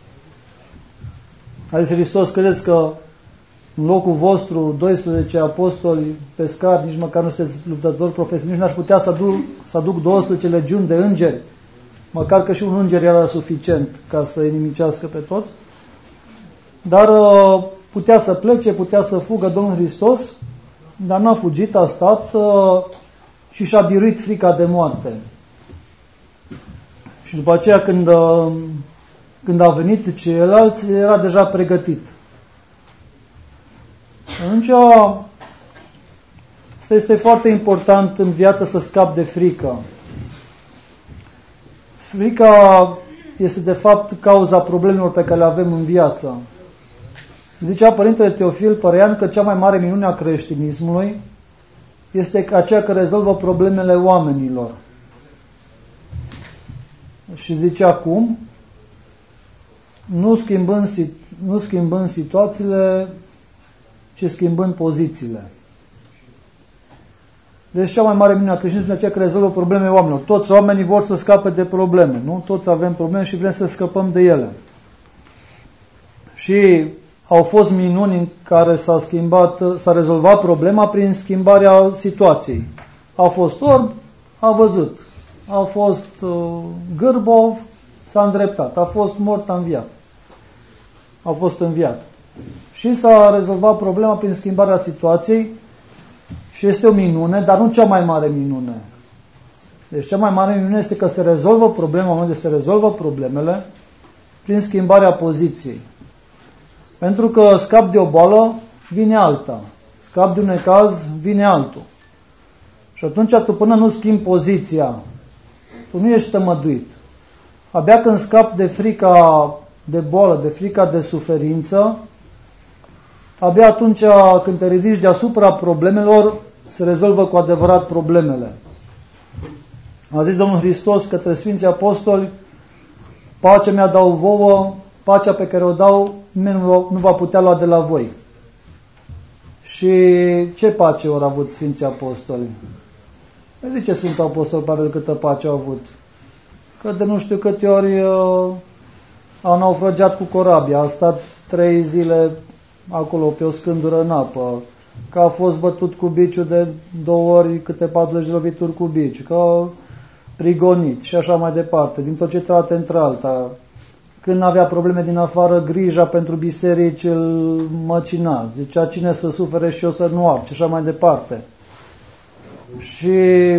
A zis Hristos: credeți că în locul vostru 12 apostoli pescari, nici măcar nu sunteți luptători profesioniști, n-aș putea să aduc 12 legiuni de îngeri, măcar că și un înger era suficient ca să îi nimicească pe toți. Dar putea să plece, putea să fugă Domnul Hristos, dar n-a fugit, a stat și și-a biruit frica de moarte. Și după aceea, când a venit ceilalți, era deja pregătit. Atunci, este foarte important în viață să scapi de frică. Frica este de fapt cauza problemelor pe care le avem în viață. Zicea Părintele Teofil Părean că cea mai mare minune a creștinismului este aceea că rezolvă problemele oamenilor. Și zicea cum? Nu schimbând situațiile, ci schimbând pozițiile. Deci cea mai mare minune a creștinismului este aceea că rezolvă problemele oamenilor. Toți oamenii vor să scape de probleme, nu? Toți avem probleme și vrem să scăpăm de ele. Și au fost minuni în care s-a rezolvat problema prin schimbarea situației. A fost orb, a văzut. A fost gârbov, s-a îndreptat. A fost mort, a înviat. A fost înviat. Și s-a rezolvat problema prin schimbarea situației și este o minune, dar nu cea mai mare minune. Deci cea mai mare minune este că se rezolvă problema, în momentul de se rezolvă problemele prin schimbarea poziției. Pentru că scap de o boală, vine alta. Scap de un necaz, vine altul. Și atunci tu până nu schimbi poziția, tu nu ești tămăduit. Abia când scapi de frica de boală, de frica de suferință, abia atunci când te ridici deasupra problemelor, se rezolvă cu adevărat problemele. A zis Domnul Hristos către Sfinții Apostoli: pacea mea dau vouă, pacea pe care o dau nimeni nu va putea lua de la voi. Și ce pace au avut Sfinții Apostoli? Zice Sfântul Apostol Pavel câtă pace au avut. Că de nu știu câte ori au naufragiat cu corabia, a stat 3 zile acolo pe o scândură în apă, că a fost bătut cu biciul de 2 ori câte 40 de lovituri cu bici, că a prigonit și așa mai departe, dintr-o cetate într-alta. Când avea probleme din afară, grija pentru biserici îl măcina. Zicea: cine să sufere și eu să nu am, și așa mai departe. Și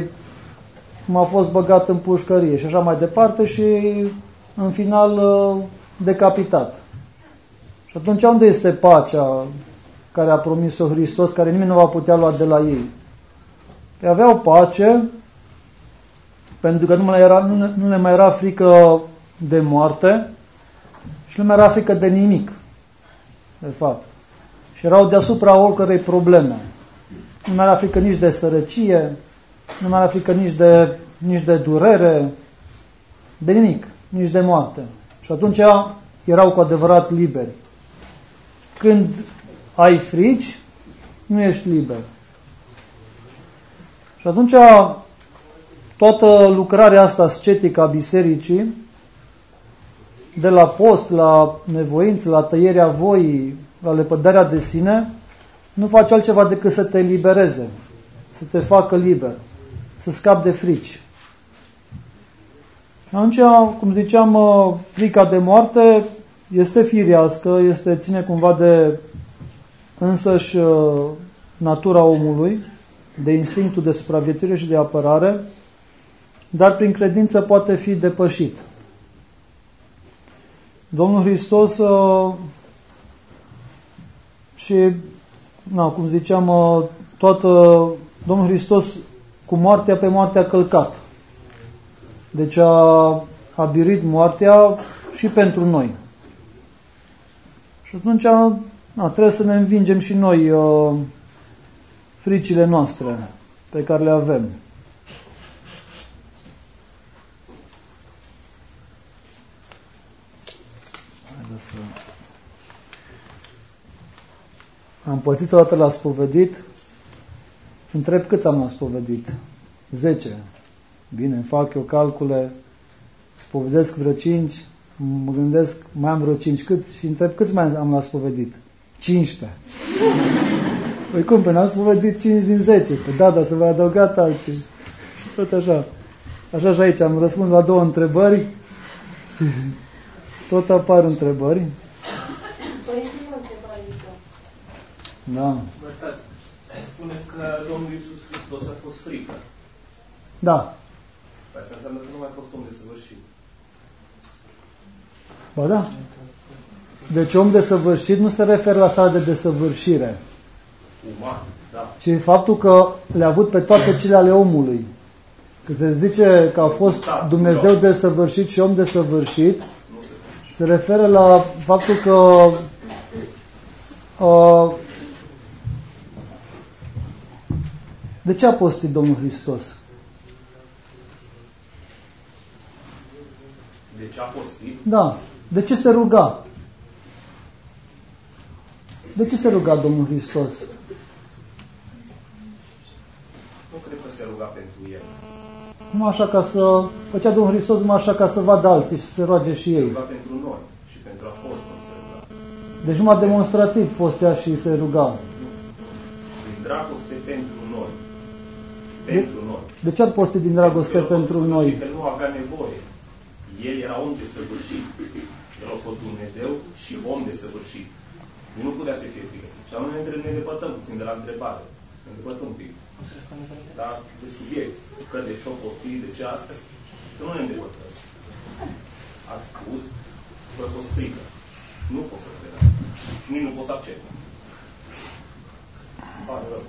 cum a fost băgat în pușcărie și așa mai departe și în final decapitat. Și atunci unde este pacea care a promis-o Hristos, care nimeni nu va putea lua de la ei? Păi aveau pace pentru că nu le mai era frică de moarte și nu mai era frică de nimic, de fapt. Și erau deasupra oricărei probleme. Nu mai era frică nici de sărăcie, nu mai era frică nici de nici de durere, de nimic, nici de moarte. Și atunci erau cu adevărat liberi. Când ai frici, nu ești liber. Și atunci toată lucrarea asta ascetică a bisericii, de la post, la nevoință, la tăierea voii, la lepădarea de sine, nu face altceva decât să te elibereze, să te facă liber, să scapi de frici. Atunci, cum ziceam, frica de moarte este firească, ține cumva de însăși natura omului, de instinctul de supraviețuire și de apărare, dar prin credință poate fi depășit. Domnul Hristos cum ziceam, Domnul Hristos cu moartea pe moartea călcat. Deci a biruit moartea și pentru noi. Și atunci trebuie să ne învingem și noi fricile noastre pe care le avem. Am pătit o dată la spovedit, întreb câți am la spovedit? 10. Bine, îmi fac eu calcule, spovedesc vreo 5, mă gândesc, mai am vreo 5 câți și întreb câți mai am la spovedit? 15. Păi cum, până am spovedit 5 din 10? Păi da, să vă adăugat alții. Și tot așa. Așa și aici, am răspuns la 2 întrebări. Tot apar întrebări. Da. Mărtați, spuneți că Domnul Iisus Hristos a fost frică. Da. Asta înseamnă că nu mai a fost om desăvârșit. Ba da. Deci om desăvârșit nu se referă la starea de desăvârșire. Uman, da. Ci faptul că le-a avut pe toate cele ale omului. Că se zice că a fost Dumnezeu desăvârșit și om desăvârșit, se referă la faptul că de ce a postit Domnul Hristos? De ce a postit? Da. De ce se ruga? De ce se ruga Domnul Hristos? Nu cred că se ruga pentru el. Nu așa ca să... Făcea Domnul Hristos numai așa ca să vadă alții și să se roage și ei. Se ruga pentru noi și pentru apostoli se ruga. Deci numai demonstrativ postea și se ruga. Din dragoste pentru noi. Pentru noi. De ce ar posti din dragoste pentru noi? Că nu avea nevoie. El era om desăvârșit. El a fost Dumnezeu și om desăvârșit. Nu putea să fie frică. Și atunci ne depătăm puțin de la întrebare. Ne depătăm un pic. Dar de subiect. Că de ce o postit, de ce astăzi. Că nu ne depătăm. Ați spus că a fost frică. Nu pot să cred asta. Și nici nu pot să accept. Pare rău.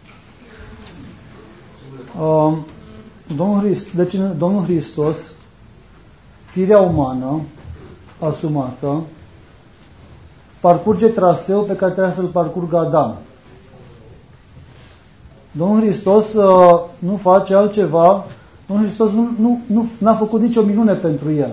Domnul Hristos, firea umană, asumată, parcurge traseul pe care trebuie să-l parcurgă Adam. Domnul Hristos nu face altceva, Domnul Hristos n-a făcut nicio minune pentru el.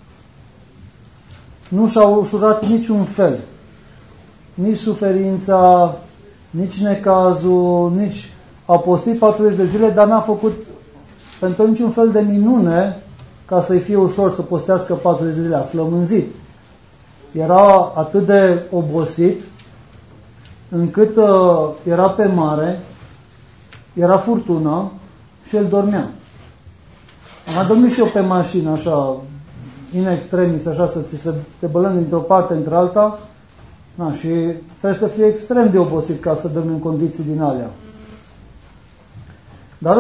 Nu și-a ușurat niciun fel. Nici suferința, nici necazul, nici... A postit 40 de zile, dar n-a făcut pentru niciun fel de minune ca să-i fie ușor să postească 40 de zile. A flămânzit. Era atât de obosit încât era pe mare, era furtună și el dormea. Am dormit și eu pe mașină, așa, in extremis, așa, să ți se te bălând dintr-o parte între alta, și trebuie să fie extrem de obosit ca să dormi în condiții din alea. Dar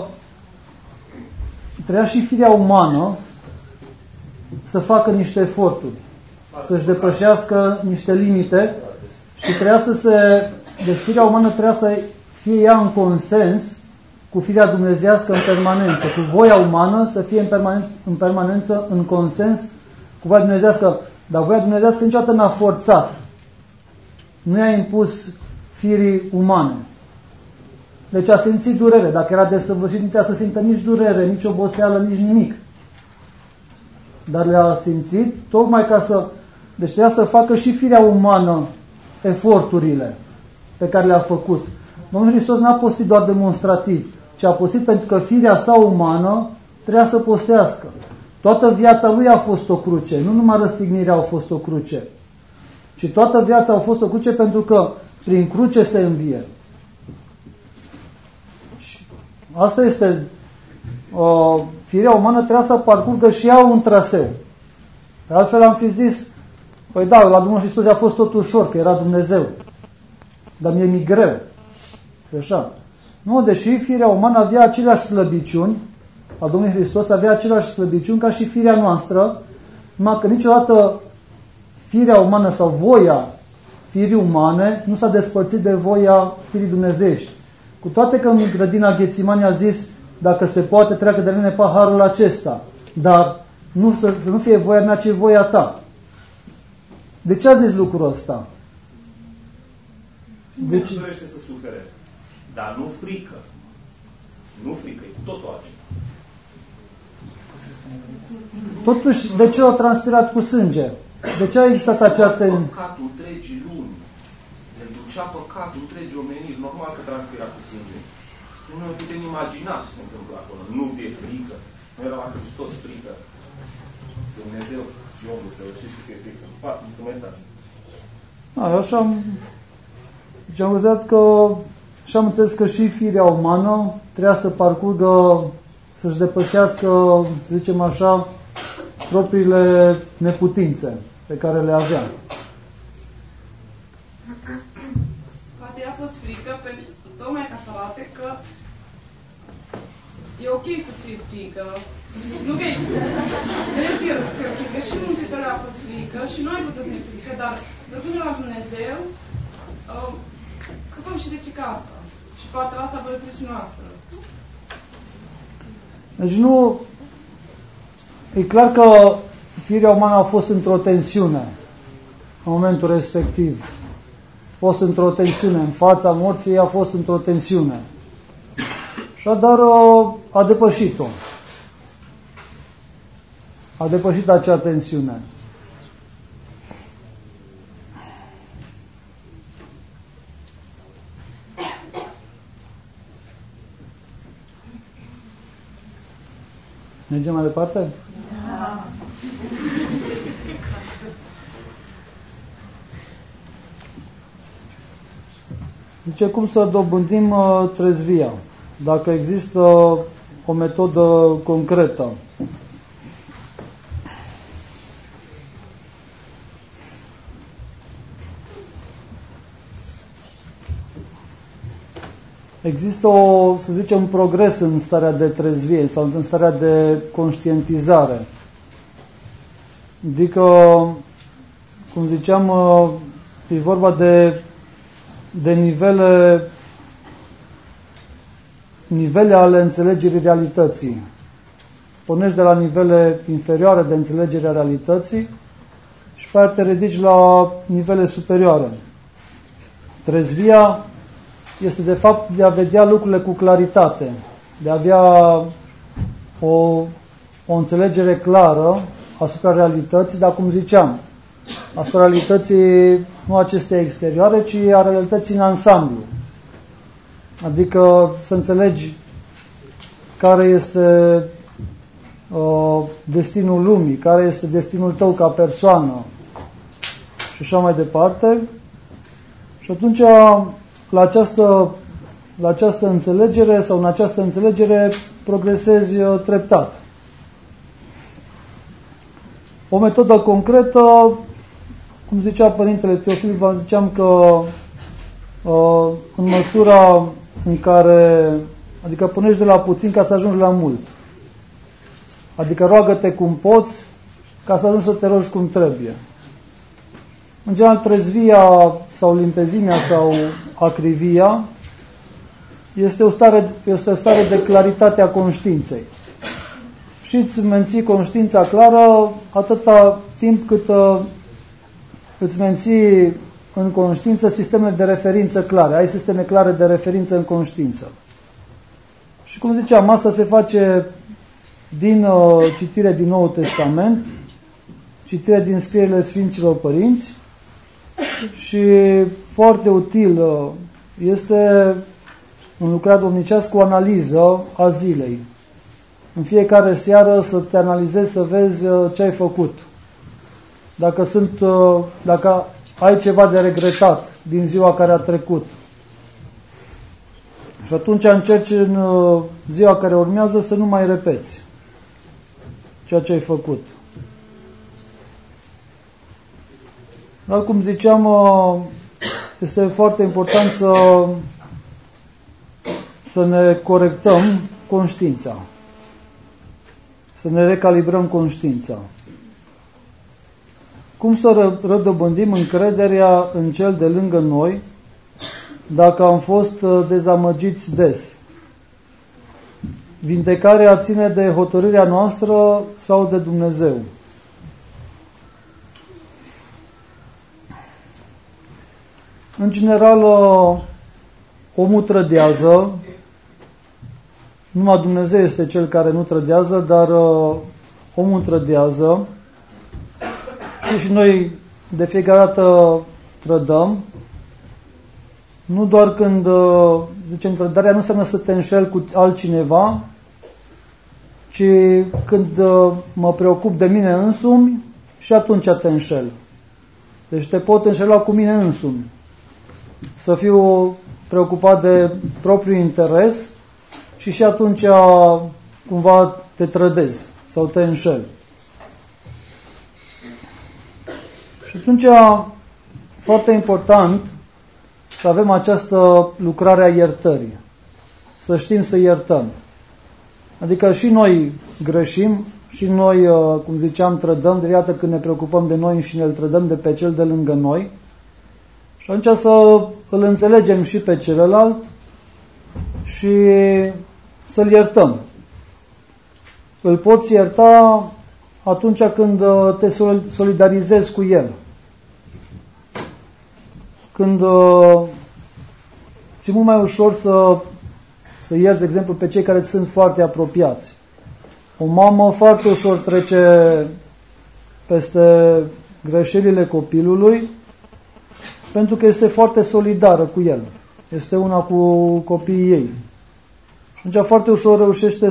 trebuia și firea umană să facă niște eforturi, să-și depășească niște limite și trebuia deci firea umană trebuia să fie ea în consens cu firea dumnezeiască în permanență, cu voia umană să fie în permanență în consens cu voia dumnezeiască. Dar voia dumnezeiască niciodată n-a forțat. Nu i-a impus firii umane. Deci a simțit durere. Dacă era desăvârșit, nu putea să simtă nici durere, nici oboseală, nici nimic. Dar le-a simțit tocmai ca să... Deci trebuia să facă și firea umană eforturile pe care le-a făcut. Domnul Hristos n-a postit doar demonstrativ, ci a postit pentru că firea sa umană trebuia să postească. Toată viața lui a fost o cruce, nu numai răstignirea a fost o cruce, ci toată viața a fost o cruce pentru că prin cruce se învie. Asta este, firea umană trebuia să parcurgă și ea un traseu. Altfel am fi zis, păi da, la Domnul Hristos a fost tot ușor, că era Dumnezeu, dar mi-e greu. Așa. Nu, deși firea umană avea aceleași slăbiciuni, a Domnului Hristos avea aceleași slăbiciuni ca și firea noastră, numai că niciodată firea umană sau voia firii umane nu s-a despărțit de voia firii dumnezeiești. Cu toate că în grădina Ghețimani a zis, dacă se poate, treacă de mine paharul acesta, dar nu să nu fie voia mea, ci voia ta. De ce a zis lucrul ăsta? Deci nu dorește să sufere, dar nu frică. Nu frică, e totul altceva. Totuși, de ce a transpirat cu sânge? De ce a existat acea tendință? Păcatul întregii lumi. El ducea păcatul întregii omeniri. Normal că transpira cu sânge. Nu ne putem imagina ce se întâmplă acolo. Nu de frică. Nu era la Hristos frică. Dumnezeu și omul să știți să fie frică. Nu să mă iertați. Așa am văzut că și am înțeles că și firea umană trebuia să parcurgă, să-și depășească, să zicem așa, propriile neputințe pe care le avea. Poate a fost frică pentru tocmai ca să arate că e ok să fie frică. Nu că e frică și Mântuitorul a fost frică și noi putem să ne frică, dar lucrând la Dumnezeu scăpăm și de frica asta. Și poate asta vă frici noastră. Deci nu... E clar că firea umană a fost într-o tensiune în momentul respectiv. A fost într-o tensiune. În fața morții a fost într-o tensiune. Și dar a depășit-o. A depășit acea tensiune. Mergem mai departe? Da. Zice, cum să dobândim trezvia? Dacă există o metodă concretă. Există să zicem, un progres în starea de trezvie sau în starea de conștientizare. Adică, cum ziceam, e vorba de nivele ale înțelegerii realității. Pornești de la nivele inferioare de înțelegere a realității și pe aia te ridici la nivele superioare. Trezvia este de fapt de a vedea lucrurile cu claritate, de a avea o înțelegere clară asupra realității, dar cum ziceam, asupra realității nu acestei exterioare, ci a realității în ansamblu. Adică să înțelegi care este destinul lumii, care este destinul tău ca persoană și așa mai departe. Și atunci la această înțelegere sau în această înțelegere progresezi treptat. O metodă concretă, cum zicea Părintele Teofil, vă ziceam că în măsura în care, adică punești de la puțin ca să ajungi la mult. Adică roagă-te cum poți ca să ajungi să te rogi cum trebuie. În general, trezvia sau limpezimea sau acrivia este o stare de claritate a conștiinței. Și îți menții conștiința clară atâta timp cât îți menții în conștiință sistemele de referință clare. Ai sisteme clare de referință în conștiință. Și cum ziceam, asta se face din citire din Noul Testament, citire din scrierile Sfinților Părinți și foarte util este în lucrarea duhovnicească o analiză a zilei. În fiecare seară să te analizezi, să vezi ce ai făcut. Dacă ai ceva de regretat din ziua care a trecut. Și atunci încerci în ziua care urmează să nu mai repeți ceea ce ai făcut. Dar cum ziceam, este foarte important să ne corectăm conștiința. Să ne recalibrăm conștiința. Cum să rădăbândim încrederea în cel de lângă noi dacă am fost dezamăgiți des? Vindecarea ține de hotărârea noastră sau de Dumnezeu? În general, omul trădează. Numai Dumnezeu este cel care nu trădează, dar omul trădează. Și noi de fiecare dată trădăm. Nu doar când, zicem, trădarea nu înseamnă să te înșeli cu altcineva, ci când mă preocup de mine însumi și atunci te înșel. Deci te pot înșela cu mine însumi. Să fiu preocupat de propriul interes și atunci cumva te trădezi sau te înșeli. Și atunci, foarte important să avem această lucrare a iertării. Să știm să iertăm. Adică și noi greșim, și noi, cum ziceam, trădăm, de iată când ne preocupăm de noi și ne trădăm de pe cel de lângă noi. Și atunci să îl înțelegem și pe celălalt și să-l iertăm. Îl poți ierta atunci când te solidarizezi cu el. Când ți-e mult mai ușor să ierți, de exemplu, pe cei care sunt foarte apropiați. O mamă foarte ușor trece peste greșelile copilului pentru că este foarte solidară cu el. Este una cu copiii ei. Atunci foarte ușor reușește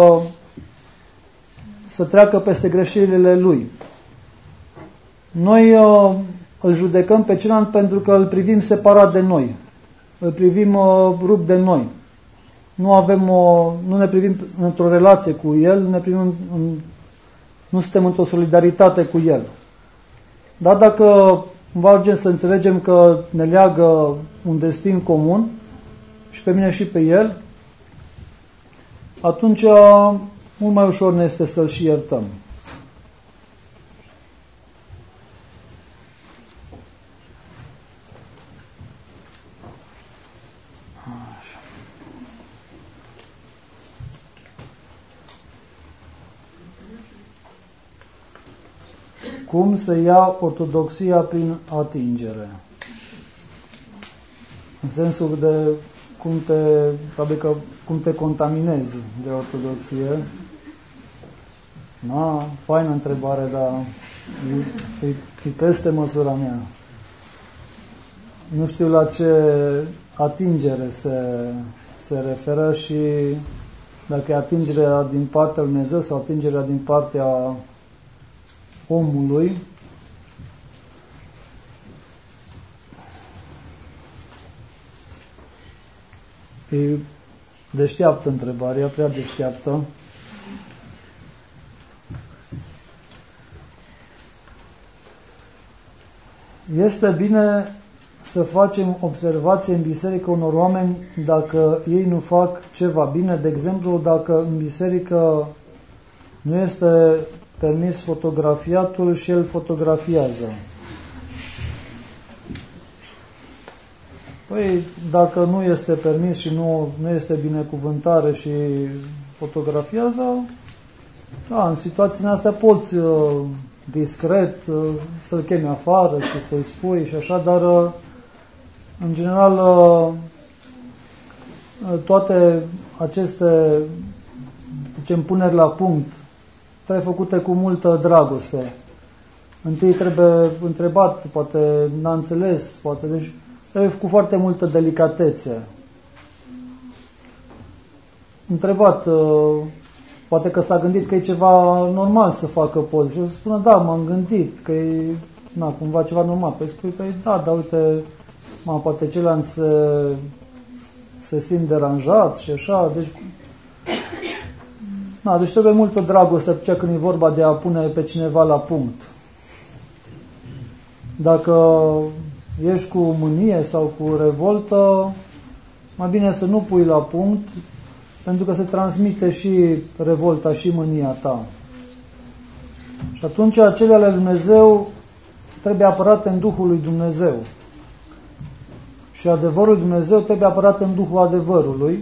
să treacă peste greșelile lui. Noi îl judecăm pe celălalt pentru că îl privim separat de noi. Îl privim rupt de noi. Nu ne privim într-o relație cu el, nu suntem într-o solidaritate cu el. Dar dacă ajungem să înțelegem că ne leagă un destin comun, și pe mine și pe el, atunci mult mai ușor ne este să-l și iertăm. Cum să ia ortodoxia prin atingere? În sensul de cum te contaminezi de ortodoxie. Faină întrebare, dar e peste măsura mea. Nu știu la ce atingere se referă și dacă e atingerea din partea lui Dumnezeu sau atingerea din partea omului. E deșteaptă întrebarea, prea deșteaptă. Este bine să facem observație în biserică unor oameni dacă ei nu fac ceva bine. De exemplu, dacă în biserică nu este permis fotografiatul și el fotografiază. Păi, dacă nu este permis și nu este binecuvântare și fotografiază, în situațiile astea poți discret să-l chemi afară și să-i spui și așa, dar în general toate aceste, zicem, puneri la punct trebuie făcute cu multă dragoste. Întâi trebuie întrebat, poate n-a înțeles, poate, deci trebuie cu foarte multă delicatețe. Întrebat, poate că s-a gândit că e ceva normal să facă poze și o să spună, da, m-am gândit că e cumva ceva normal. Păi spui, păi da, dar uite, poate celălalt se simt deranjat și așa, deci deci trebuie multă dragoste atunci când e vorba de a pune pe cineva la punct. Dacă ești cu mânie sau cu revoltă, mai bine să nu pui la punct, pentru că se transmite și revolta și mânia ta. Și atunci cele ale Dumnezeu trebuie apărate în Duhul lui Dumnezeu. Și adevărul lui Dumnezeu trebuie apărat în Duhul adevărului.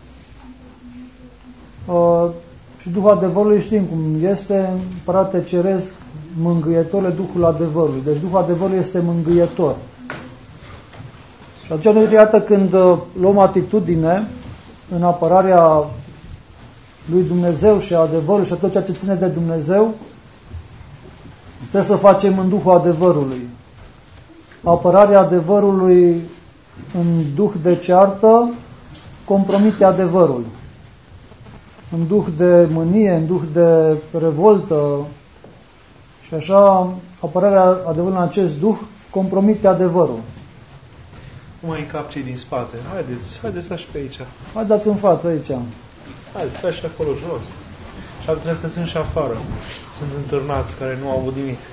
Și Duhul adevărului știm cum este, Părate Ceresc, mângâietorule, Duhul adevărului. Deci Duhul adevărului este mângâietor. Și atunci, iată, când luăm atitudine în apărarea lui Dumnezeu și a adevărului și a tot ceea ce ține de Dumnezeu, trebuie să o facem în Duhul adevărului. Apărarea adevărului în duh de ceartă compromite adevărul. În duh de mânie, în duh de revoltă și așa, apărarea adevărului în acest duh compromite adevărul. Cum mai încap cei din spate? Haideți să și pe aici. Haideți în față aici. Haideți, stai și acolo jos. Și altfel că sunt și afară. Sunt întârnați care nu au avut nimic.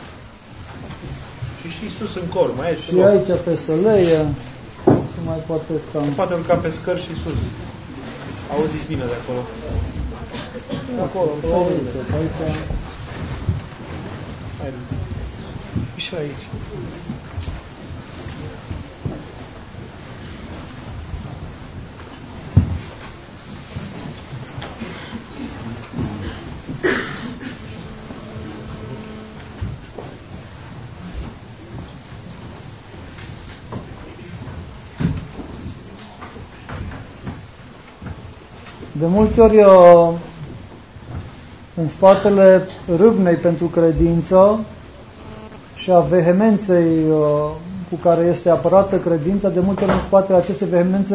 Și sus în cor, mai este și loc. Aici pe săleie, nu mai poate sta. Poate urca pe scări și sus. Auziți bine de acolo. Acolo, aici. Haideți. Și aici. De multe ori, în spatele râvnei pentru credință și a vehemenței cu care este apărată credința, de multe ori în spatele acestei vehemențe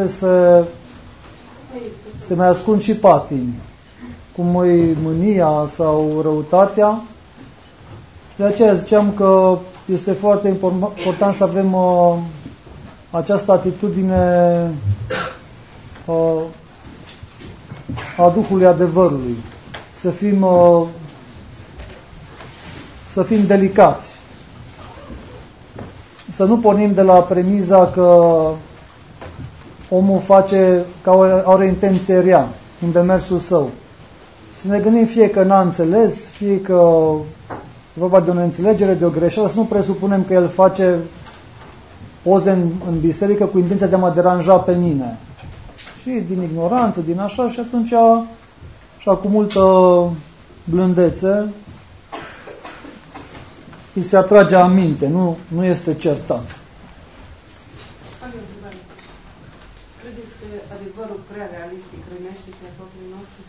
se mai ascund și patimi, cum e mânia sau răutatea. De aceea ziceam că este foarte important să avem această atitudine a Duhului adevărului. Să fim delicați. Să nu pornim de la premiza că omul face, că are intenție rea în demersul său. Să ne gândim fie că n-a înțeles, fie că e vorba de o neînțelegere, de o greșeală, să nu presupunem că el face poze în biserică cu intenția de a mă deranja pe mine. Și din ignoranță, din așa, și atunci așa cu multă blândețe îi se atrage aminte, nu este certat. Credeți că adevărul prea realistic rănește pe apropiul nostru?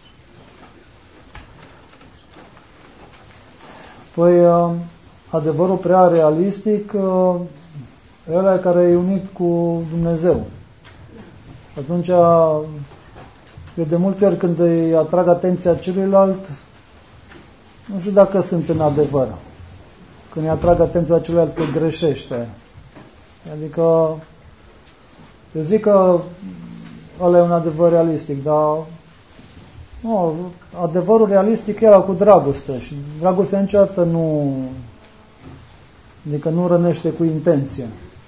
Păi, adevărul prea realistic ăla care e unit cu Dumnezeu. Atunci, eu de multe ori când îi atrag atenția celuilalt, nu știu dacă sunt în adevăr. Când îi atrag atenția celuilalt că greșește. Adică, eu zic că ăla e un adevăr realistic, dar nu, adevărul realistic era cu dragoste și dragostea niciodată adică nu rănește cu intenție.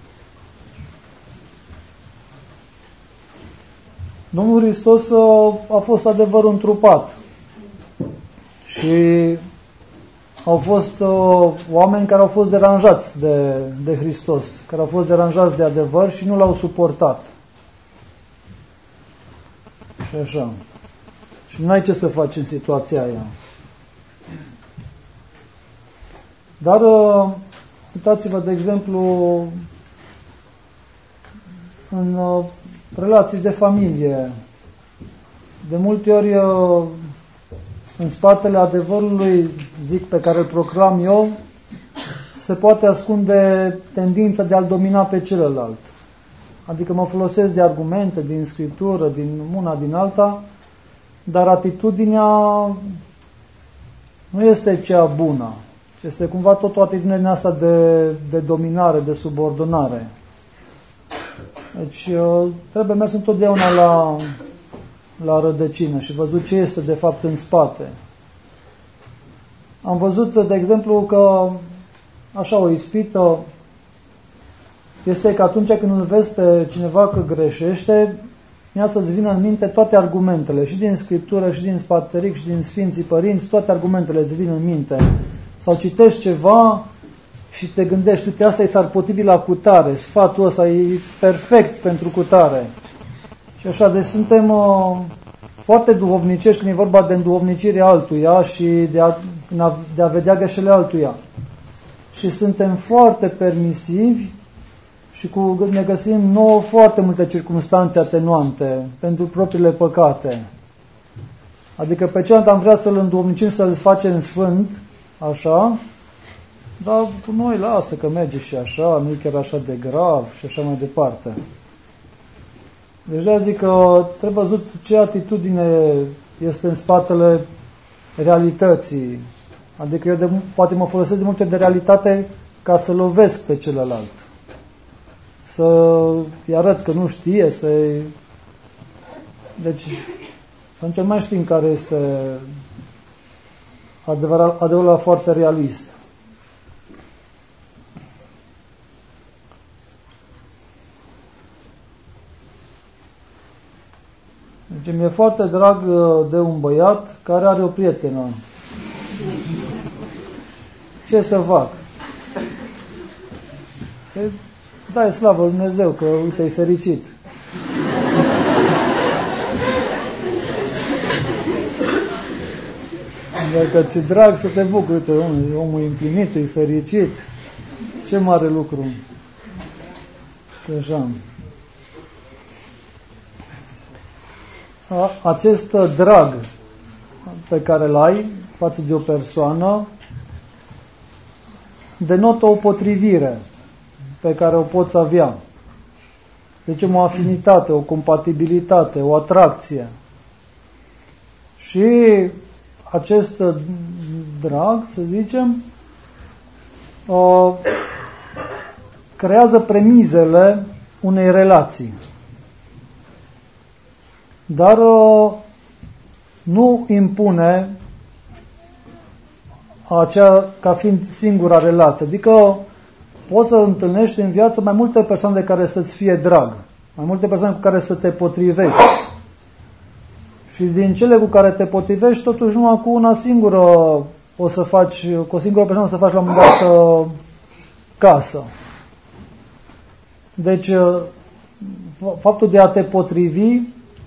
Domnul Hristos a fost adevărul întrupat și au fost oameni care au fost deranjați de Hristos, care au fost deranjați de adevăr și nu l-au suportat. Și așa. Și nu ai ce să faci în situația aia. Dar uitați-vă, de exemplu, în relații de familie. de multe ori în spatele adevărului, zic, pe care îl proclam eu, se poate ascunde tendința de a-l domina pe celălalt. Adică mă folosesc de argumente din Scriptură, din una, din alta, dar atitudinea nu este cea bună. Este cumva tot o atitudine din asta de dominare, de subordonare. Deci trebuie mers întotdeauna la rădăcină și văzut ce este de fapt în spate. Am văzut, de exemplu, că așa o ispită este că atunci când îl vezi pe cineva că greșește, ia să-ți vină în minte toate argumentele, și din Scriptură, și din Sfateric, și din Sfinții Părinți, toate argumentele îți vin în minte. Sau citești ceva și te gândești, uite, asta i s-ar potrivi la cutare, sfatul ăsta e perfect pentru cutare. Și așa, deci suntem foarte duhovnicești când e vorba de înduhovnicirea altuia și de a vedea greșelile altuia. Și suntem foarte permisivi și ne găsim nouă foarte multe circumstanțe atenuante pentru propriile păcate. Adică pe celălalt am vrea să-l înduhovnicim, să-l facem sfânt, așa, dar cu noi lasă că merge și așa, nu e chiar așa de grav și așa mai departe. Deja zic că trebuie văzut ce atitudine este în spatele realității. Adică eu poate mă folosesc de multe de realitate ca să lovesc pe celălalt. Să-i arăt că nu știe, Deci, atunci mai știm care este adevărul foarte realist. Deci mi-e foarte drag de un băiat care are o prietenă. Ce să fac? Să-i dai slavă lui Dumnezeu că, uite, e fericit. Dacă ți-e drag să te bucuri, uite, omul e împlinit, e fericit. Ce mare lucru. Așa. Acest drag pe care îl ai față de o persoană denotă o potrivire pe care o poți avea. Să zicem o afinitate, o compatibilitate, o atracție. Și acest drag, să zicem, creează premizele unei relații. Dar nu impune aceea ca fiind singura relație. Adică poți să întâlnești în viață mai multe persoane de care să-ți fie drag, mai multe persoane cu care să te potrivești. Și din cele cu care te potrivești, totuși numai cu una singură o să faci, cu o singură persoană să faci la un moment dat casă. Deci, faptul de a te potrivi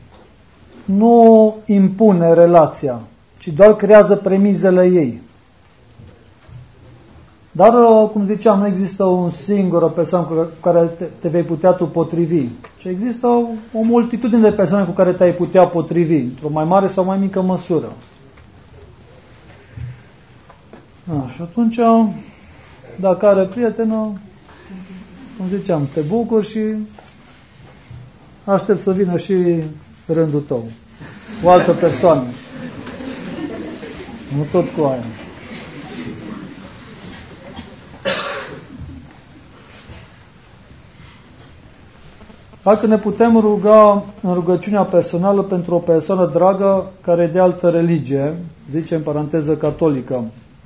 nu impune relația, ci doar creează premizele ei. Dar, cum ziceam, nu există o singură persoană cu care te vei putea tu potrivi, ci există o multitudine de persoane cu care te-ai putea potrivi, într-o mai mare sau mai mică măsură. Și atunci, dacă are prietenă, cum ziceam, te bucuri și aștept să vină și rândul tău. O altă persoană. Nu tot cu aia. Dacă ne putem ruga în rugăciunea personală pentru o persoană dragă care e de altă religie, zice în paranteză catolică.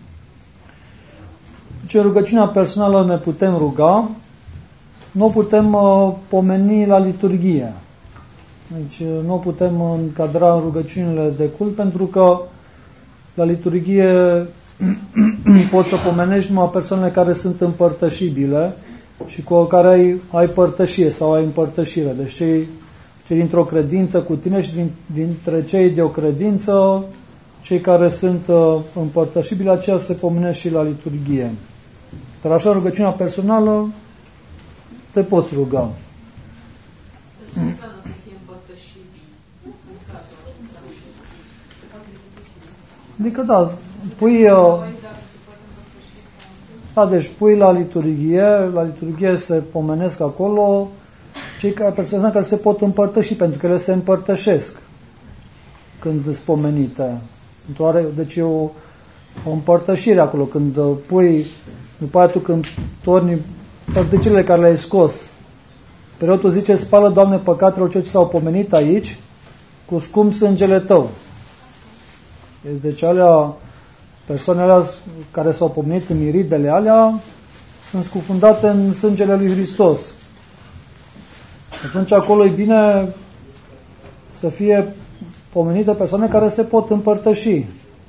Deci în rugăciunea personală ne putem ruga, nu putem pomeni la liturghie. Deci nu putem încadra în rugăciunile de cult, pentru că la liturghie poți să pomenești numai persoanele care sunt împărtășibile și cu care ai părtășie sau ai împărtășire. Deci cei dintr-o credință cu tine și dintre cei de o credință, cei care sunt împărtășibili, aceia se pomenesc și la liturghie. Dar așa, rugăciunea personală, te poți ruga. Adică da, pui... Da, deci pui la liturghie se pomenesc acolo persoane care se pot împărtăși, pentru că ele se împărtășesc când sunt pomenite. Deci e o împărtășire acolo, când pui, după aia tu când torni părtăcile care le-ai scos, preotul zice, spală, Doamne, păcatelor celor ce s-au pomenit aici, cu scump sângele Tău. Deci alea, persoanele alea care s-au pomenit în miridele alea, sunt scufundate în sângele lui Hristos. Atunci acolo e bine să fie pomenite persoane care se pot împărtăși.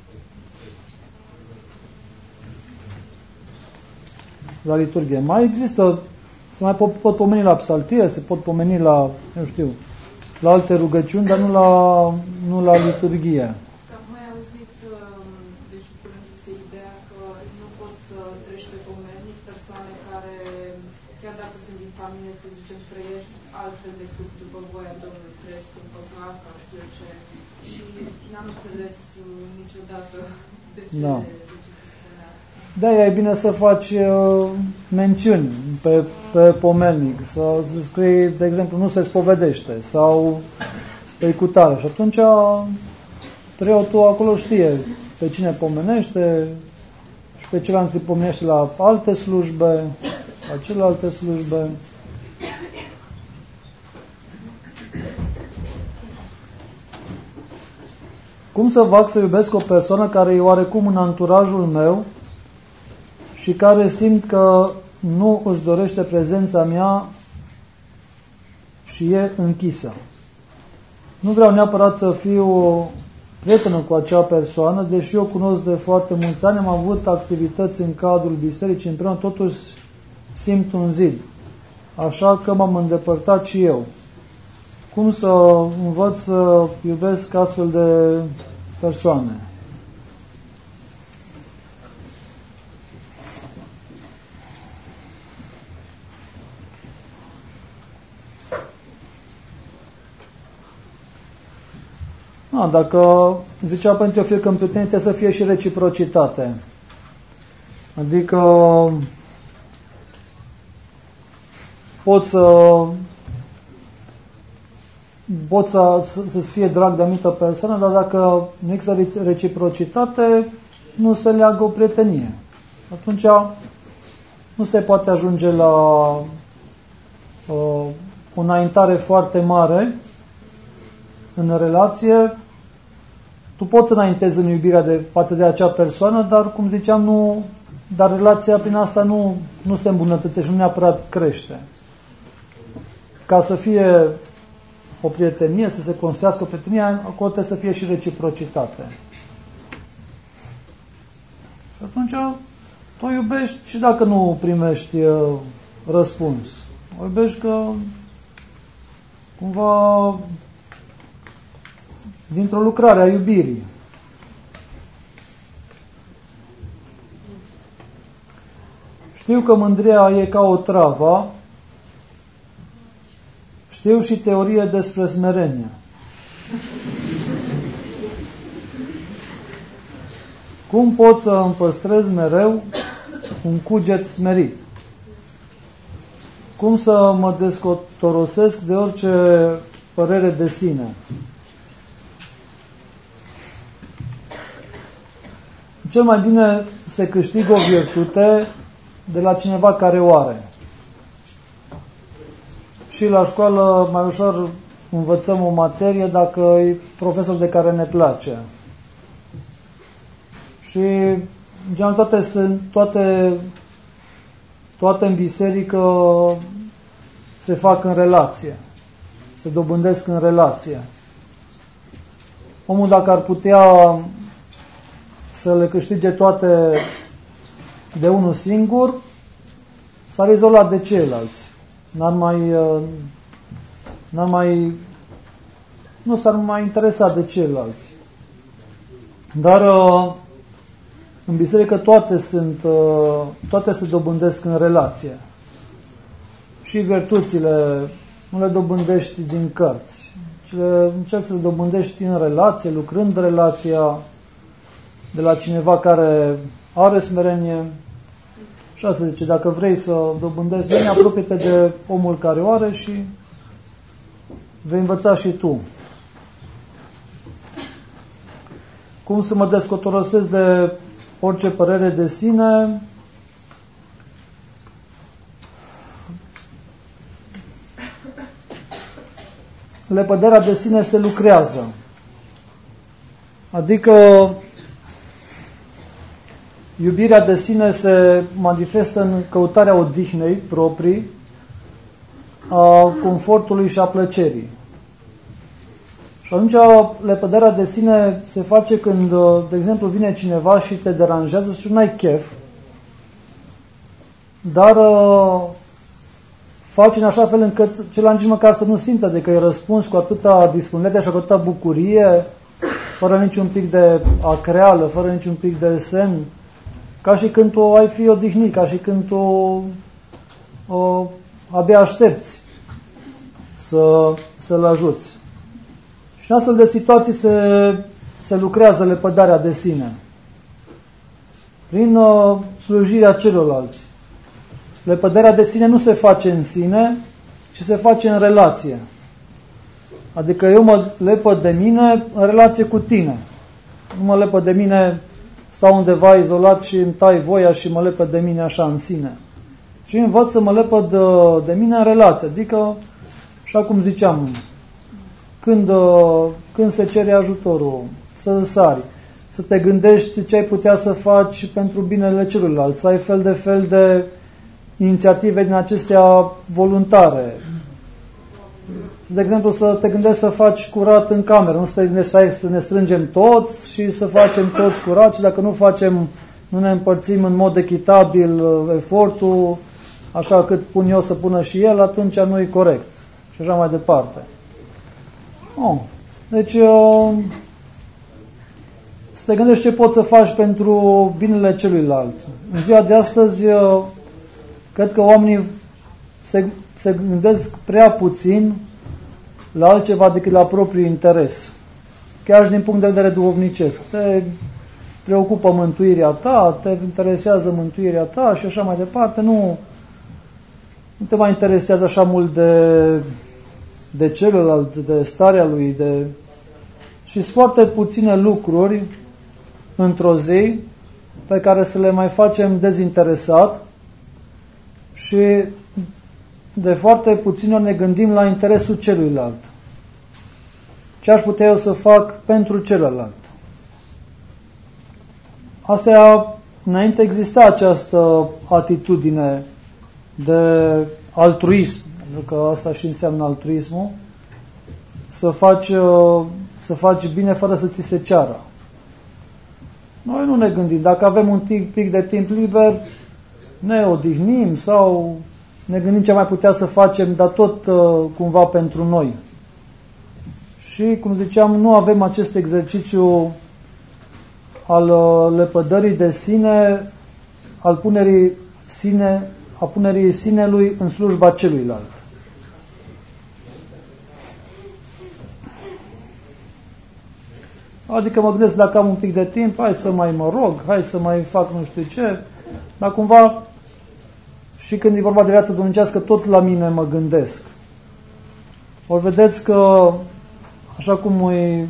La liturghie. Mai există, se mai pot pomeni la psaltire, se pot pomeni la, eu știu, la alte rugăciuni, dar nu la liturghie. Am mai auzit, deci punându-se ideea că nu poți să treci pe pomenit persoane care, chiar dacă sunt din familie, să zicem, trăiesc altfel decât după voia Domnului, trăiesc în păcat, sau știu eu ce. Și n-am înțeles niciodată de ce. Da. De-aia e bine să faci mențiuni pe pomelnic, să scrii, de exemplu, nu se spovedește sau pe cutare. Și atunci preotul acolo știe pe cine pomenește și pe celălalt îi pomenește la alte slujbe, la celelalte slujbe. Cum să fac să iubesc o persoană care e oarecum în anturajul meu și care simt că nu își dorește prezența mea și e închisă? Nu vreau neapărat să fiu prietenă cu acea persoană, deși eu cunosc de foarte mulți ani, am avut activități în cadrul bisericii împreună, totuși simt un zid. Așa că m-am îndepărtat și eu. Cum să învăț să iubesc astfel de persoane? Dacă zicea Părinte Teofil că în prietenie trebuie să fie și reciprocitate. Adică poți să-ți fie drag de anumită persoană, dar dacă nu există reciprocitate, nu se leagă o prietenie. Atunci nu se poate ajunge la o înaintare foarte mare în relație. Tu poți înaintezi în iubirea față de acea persoană, dar, cum ziceam, dar relația prin asta nu se îmbunătățește, nu neapărat crește. Ca să fie o prietenie, să se construiască o prietenie, acolo trebuie să fie și reciprocitate. Și atunci tu o iubești și dacă nu primești răspuns. O iubești că cumva dintr-o lucrare a iubirii. Știu că mândria e ca o travă, știu și teorie despre smerenie. Cum pot să îmi păstrez mereu un cuget smerit? Cum să mă descotorosesc de orice părere de sine? Cel mai bine se câștigă o virtute de la cineva care o are. Și la școală mai ușor învățăm o materie dacă e profesor de care ne place. Și în general toate în biserică se fac în relație. Se dobândesc în relație. Omul, dacă ar putea să le câștige toate de unul singur, s-ar izola de ceilalți. Nu s-ar mai interesa de ceilalți. Dar în biserică toate se dobândesc în relație. Și virtuțile nu le dobândești din cărți. Încerci să le dobândești în relație, lucrând relația. de la cineva care are smerenie. Și asta zice, dacă vrei să dobândești bine, apropie-te de omul care o are și vei învăța și tu. Cum să mă descotorosesc de orice părere de sine? Lepădarea de sine se lucrează. Adică iubirea de sine se manifestă în căutarea odihnei proprii, a confortului și a plăcerii. Și atunci lepădarea de sine se face când, de exemplu, vine cineva și te deranjează și nu ai chef, dar faci în așa fel încât celălalt nici măcar să nu simtă de că îi răspunzi cu atâta disponibilitate și cu atâta bucurie, fără niciun pic de acreală, fără niciun pic de semn, ca și când tu ai fi odihnit, ca și când tu abia aștepți să-l ajuți. Și în astfel de situații se lucrează lepădarea de sine. Prin slujirea celorlalți. Lepădarea de sine nu se face în sine, ci se face în relație. Adică eu mă lepăd de mine în relație cu tine. Nu mă lepăd de mine, stau undeva izolat și îmi tai voia și mă lepăd de mine așa în sine. Și învăț să mă lepăd de mine în relație. Adică, așa cum ziceam, când se cere ajutorul, să sari, să te gândești ce ai putea să faci pentru binele celuilalt, să ai fel de inițiative din acestea voluntare. De exemplu, să te gândești să faci curat în cameră, nu să te gândești să ne strângem toți și să facem toți curat și dacă nu ne împărțim în mod echitabil efortul, așa cât pun eu să pună și el, atunci nu e corect. Și așa mai departe. Deci, să te gândești ce poți să faci pentru binele celuilalt. În ziua de astăzi, cred că oamenii se gândesc prea puțin la altceva decât la propriul interes. Chiar și din punct de vedere duhovnicesc. Te preocupă mântuirea ta, te interesează mântuirea ta și așa mai departe. Nu te mai interesează așa mult de celălalt, de starea lui. Și sunt foarte puține lucruri într-o zi pe care să le mai facem dezinteresat și de foarte puțin ori ne gândim la interesul celuilalt. Ce aș putea eu să fac pentru celălalt? Asta, înainte exista această atitudine de altruism, pentru că asta și înseamnă altruismul, să faci bine fără să ți se ceară. Noi nu ne gândim. Dacă avem un pic de timp liber, ne odihnim sau ne gândim ce mai putea să facem, dar tot cumva pentru noi. Și, cum ziceam, nu avem acest exercițiu al lepădării de sine, al punerii sinelui în slujba celuilalt. Adică mă gândesc, dacă am un pic de timp, hai să mai mă rog, hai să mai fac nu știu ce, dar cumva și când e vorba de viață dumnezească, tot la mine mă gândesc. Ori vedeți că, așa cum e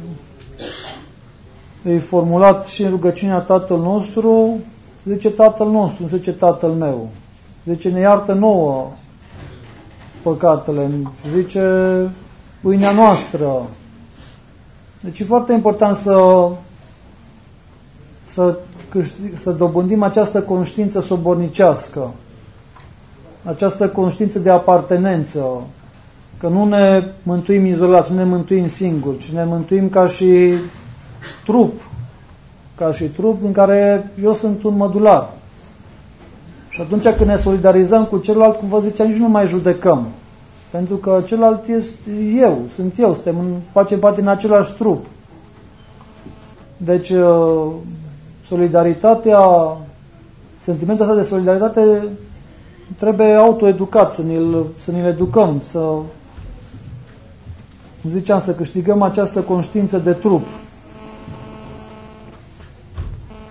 formulat și în rugăciunea Tatăl nostru, zice Tatăl nostru, nu zice Tatăl meu. Zice, ne iartă nouă păcatele, zice pâinea noastră. Deci e foarte important să dobândim această conștiință sobornicească, această conștiință de apartenență, că nu ne mântuim izolați, nu ne mântuim singuri, ci ne mântuim ca și trup în care eu sunt un mădular. Și atunci când ne solidarizăm cu celălalt, cum vă ziceam, nici nu mai judecăm. Pentru că celălalt sunt eu, facem parte din același trup. Deci, sentimentul ăsta de solidaritate trebuie autoeducat, să ne-l educăm, să câștigăm această conștiință de trup.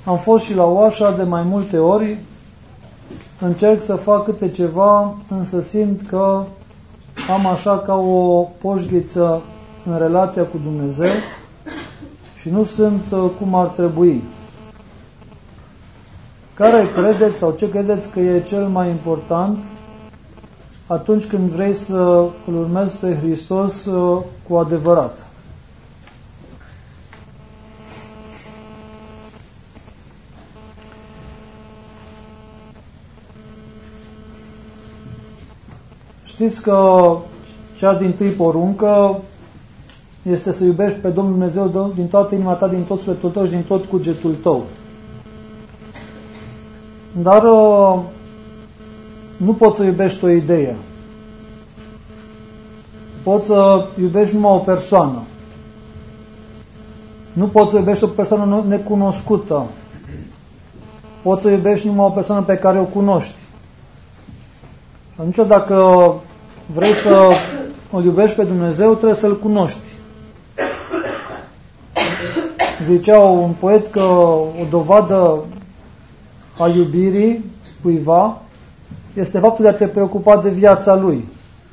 Am fost și la Oașa de mai multe ori, încerc să fac câte ceva, însă simt că am așa ca o poșghiță în relația cu Dumnezeu și nu sunt cum ar trebui. Care credeți sau ce credeți că e cel mai important atunci când vrei să îl urmezi pe Hristos cu adevărat? Știți că cea dintâi poruncă este să iubești pe Domnul Dumnezeu din toată inima ta, din tot sufletul tău și din tot cugetul tău. Dar nu poți să iubești o idee. Poți să iubești numai o persoană. Nu poți să iubești o persoană necunoscută. Poți să iubești numai o persoană pe care o cunoști. Atunci, dacă vrei să îl iubești pe Dumnezeu, trebuie să-L cunoști. Zicea un poet că o dovadă a iubirii cuiva este faptul de a te preocupa de viața lui.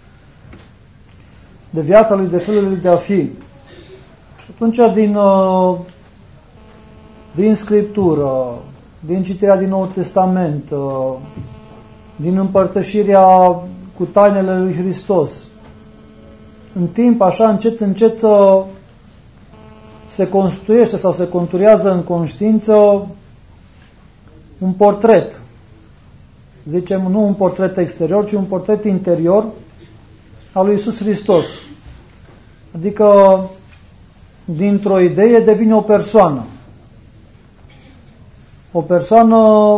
De viața lui, de felul lui de a fi. Și atunci, din Scriptură, din citirea din Noul Testament, din împărtășirea cu tainele lui Hristos, în timp, așa, încet, se construiește sau se conturează în conștiință un portret. Zicem, nu un portret exterior, ci un portret interior al lui Iisus Hristos. Adică, dintr-o idee devine o persoană. O persoană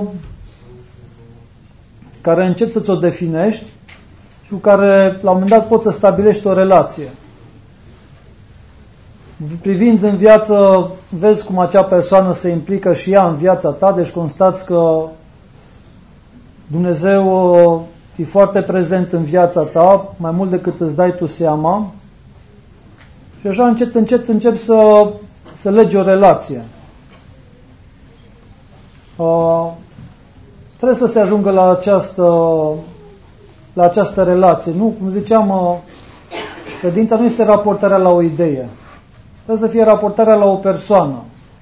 care începi să ți-o definești și cu care, la un moment dat, poți să stabilești o relație. Privind în viață, vezi cum acea persoană se implică și ea în viața ta, deci constați că Dumnezeu e foarte prezent în viața ta, mai mult decât îți dai tu seama, și așa încet începi să legi o relație. Trebuie să se ajungă la această relație. Nu, cum ziceam, credința nu este raportarea la o idee. Trebuie să fie raportarea la o persoană.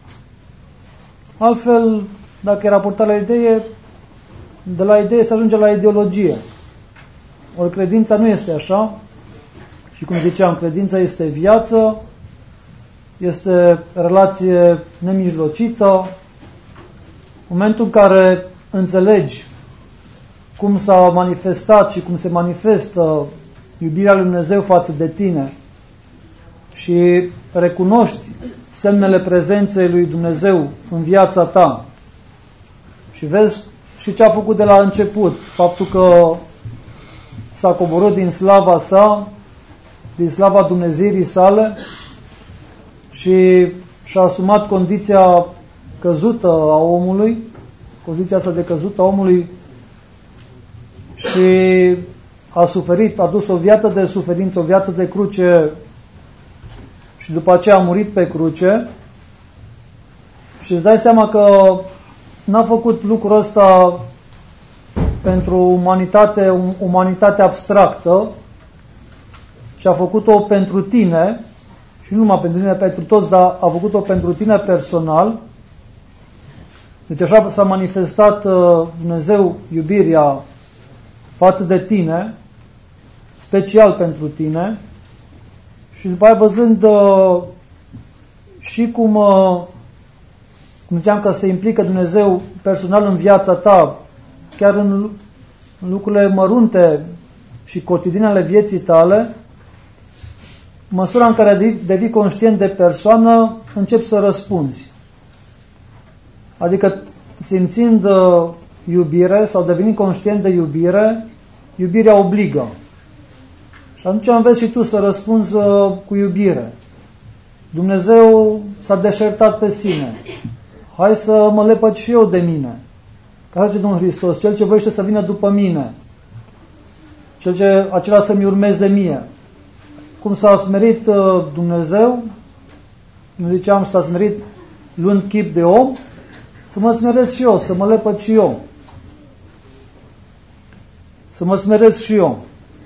Altfel, dacă e raportarea la o idee, de la idee se ajunge la ideologie. Ori credința nu este așa. Și cum ziceam, credința este viață, este relație nemijlocită. În momentul în care înțelegi cum s-a manifestat și cum se manifestă iubirea lui Dumnezeu față de tine și recunoști semnele prezenței lui Dumnezeu în viața ta și vezi și ce a făcut de la început, faptul că s-a coborât din slava sa, din slava Dumnezeirii sale și și-a asumat condiția căzută a omului, condiția asta de căzută a omului și a suferit, a dus o viață de suferință, o viață de cruce și după aceea a murit pe cruce și îți dai seama că n-a făcut lucrul ăsta pentru umanitate abstractă, ci a făcut-o pentru tine și nu numai pentru tine, pentru toți, dar a făcut-o pentru tine personal. Deci așa s-a manifestat Dumnezeu iubirea față de tine, special pentru tine, și după aia văzând și cum ziceam că se implică Dumnezeu personal în viața ta, chiar în lucrurile mărunte și cotidiene ale vieții tale, în măsura în care devii conștient de persoană, începi să răspunzi. Adică simțind iubire sau devenind conștient de iubire, iubirea obligă. Și atunci înveți și tu să răspunzi cu iubire. Dumnezeu s-a deșertat pe sine. Hai să mă lepăd și eu de mine. Ca zice Domnul Hristos, cel ce voiește să vină după mine, acela să-mi urmeze mie. Cum s-a smerit Dumnezeu, nu ziceam, s-a smerit luând chip de om, să mă smeresc și eu, să mă lepăd și eu. Să mă smeresc și eu.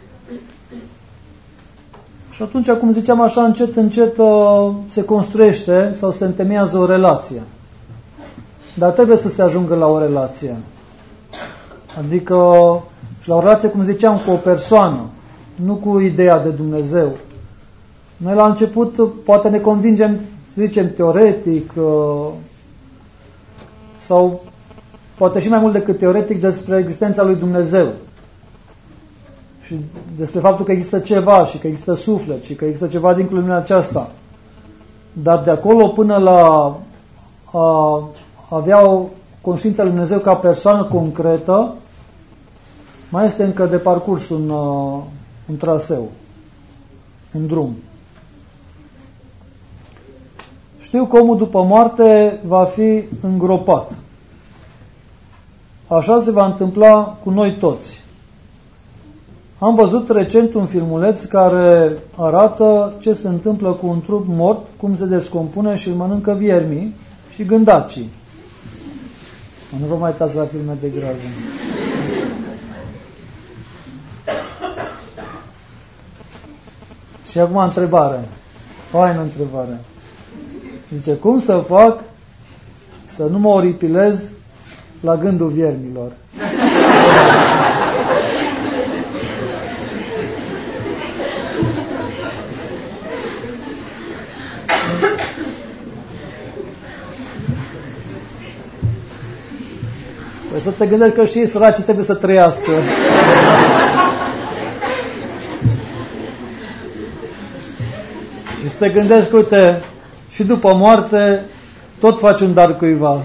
Și atunci, cum ziceam așa, încet, încet se construiește sau se întemeiază o relație. Dar trebuie să se ajungă la o relație. Adică, și la o relație, cum ziceam, cu o persoană, nu cu ideea de Dumnezeu. Noi la început poate ne convingem, să zicem, teoretic, sau poate și mai mult decât teoretic despre existența lui Dumnezeu. Și despre faptul că există ceva și că există suflet și că există ceva dincolo de lumea aceasta. Dar de acolo până la a avea o conștiință lui Dumnezeu ca persoană concretă, mai este încă de parcurs un traseu, un drum. Știu că omul după moarte va fi îngropat. Așa se va întâmpla cu noi toți. Am văzut recent un filmuleț care arată ce se întâmplă cu un trup mort, cum se descompune și îl mănâncă viermii și gândacii. Nu vă mai uitați la filme de groază. Și acum întrebare. Faină întrebare. Zice, cum să fac să nu mă oripilez la gândul viermilor? Păi să te gândești că și ei săraci trebuie să trăiască. Și să te gândești că, uite, și după moarte tot faci un dar cuiva.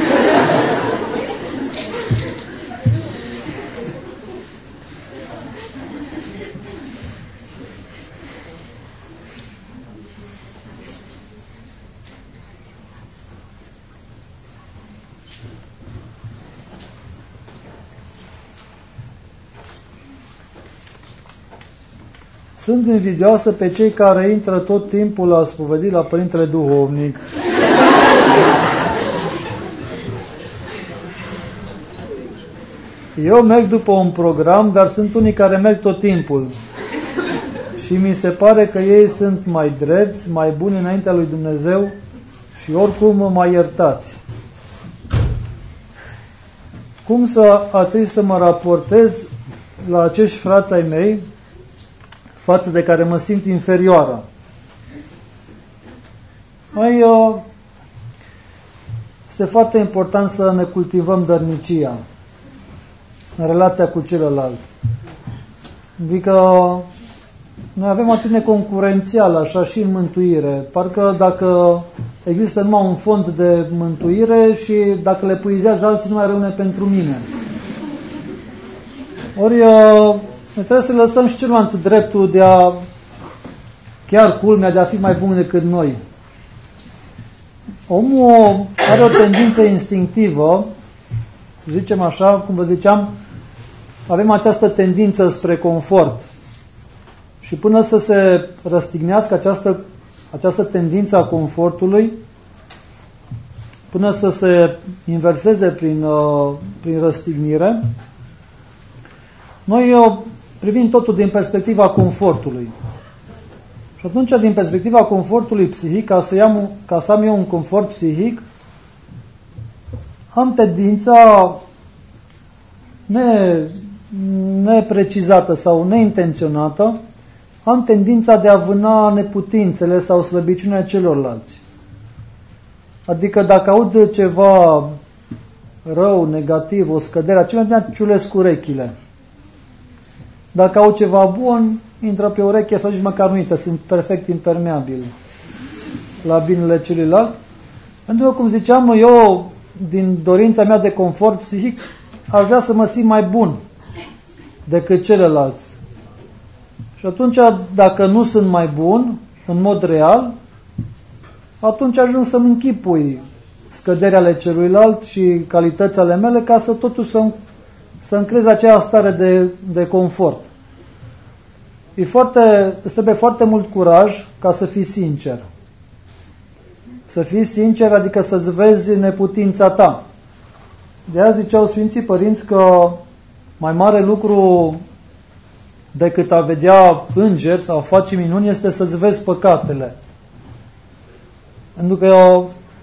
Sunt invidioasă pe cei care intră tot timpul la spovedit la Părintele Duhovnic. Eu merg după un program, dar sunt unii care merg tot timpul. Și mi se pare că ei sunt mai drepți, mai buni înaintea lui Dumnezeu și oricum mai iertați. Cum ar trebui să mă raportez la acești frați ai mei față de care mă simt inferioară? Este foarte important să ne cultivăm dărnicia în relația cu celălalt. Adică noi avem atitudine concurențială, așa și în mântuire. Parcă dacă există numai un fond de mântuire și dacă le puizează alții, nu mai rămâne pentru mine. Ori noi trebuie să lăsăm și celălalt dreptul de a, chiar culmea, de a fi mai bun decât noi. Omul are o tendință instinctivă, să zicem așa, cum vă ziceam, avem această tendință spre confort. Și până să se răstignească această tendință a confortului, până să se inverseze prin răstignire, noi privim totul din perspectiva confortului. Și atunci, din perspectiva confortului psihic, ca să am eu un confort psihic, am tendința neprecizată sau neintenționată, am tendința de a vâna neputințele sau slăbiciunea celorlalți. Adică dacă aud ceva rău, negativ, o scădere, cel mai bine ciulesc urechile. Dacă aud ceva bun, intră pe ureche sau nici măcar nu intră, sunt perfect impermeabil la binele celuilalt. Pentru că, cum ziceam, eu, din dorința mea de confort psihic, aș vrea să mă simt mai bun decât celălalți. Și atunci, dacă nu sunt mai bun, în mod real, atunci ajung să-mi închipui scăderea ale celuilalt și calitățile ale mele, ca să totuși să-mi creez acea stare de confort. Îți trebuie foarte mult curaj ca să fii sincer. Să fii sincer, adică să-ți vezi neputința ta. De aia ziceau Sfinții Părinți că mai mare lucru decât a vedea îngeri sau a face minuni este să-ți vezi păcatele. Pentru că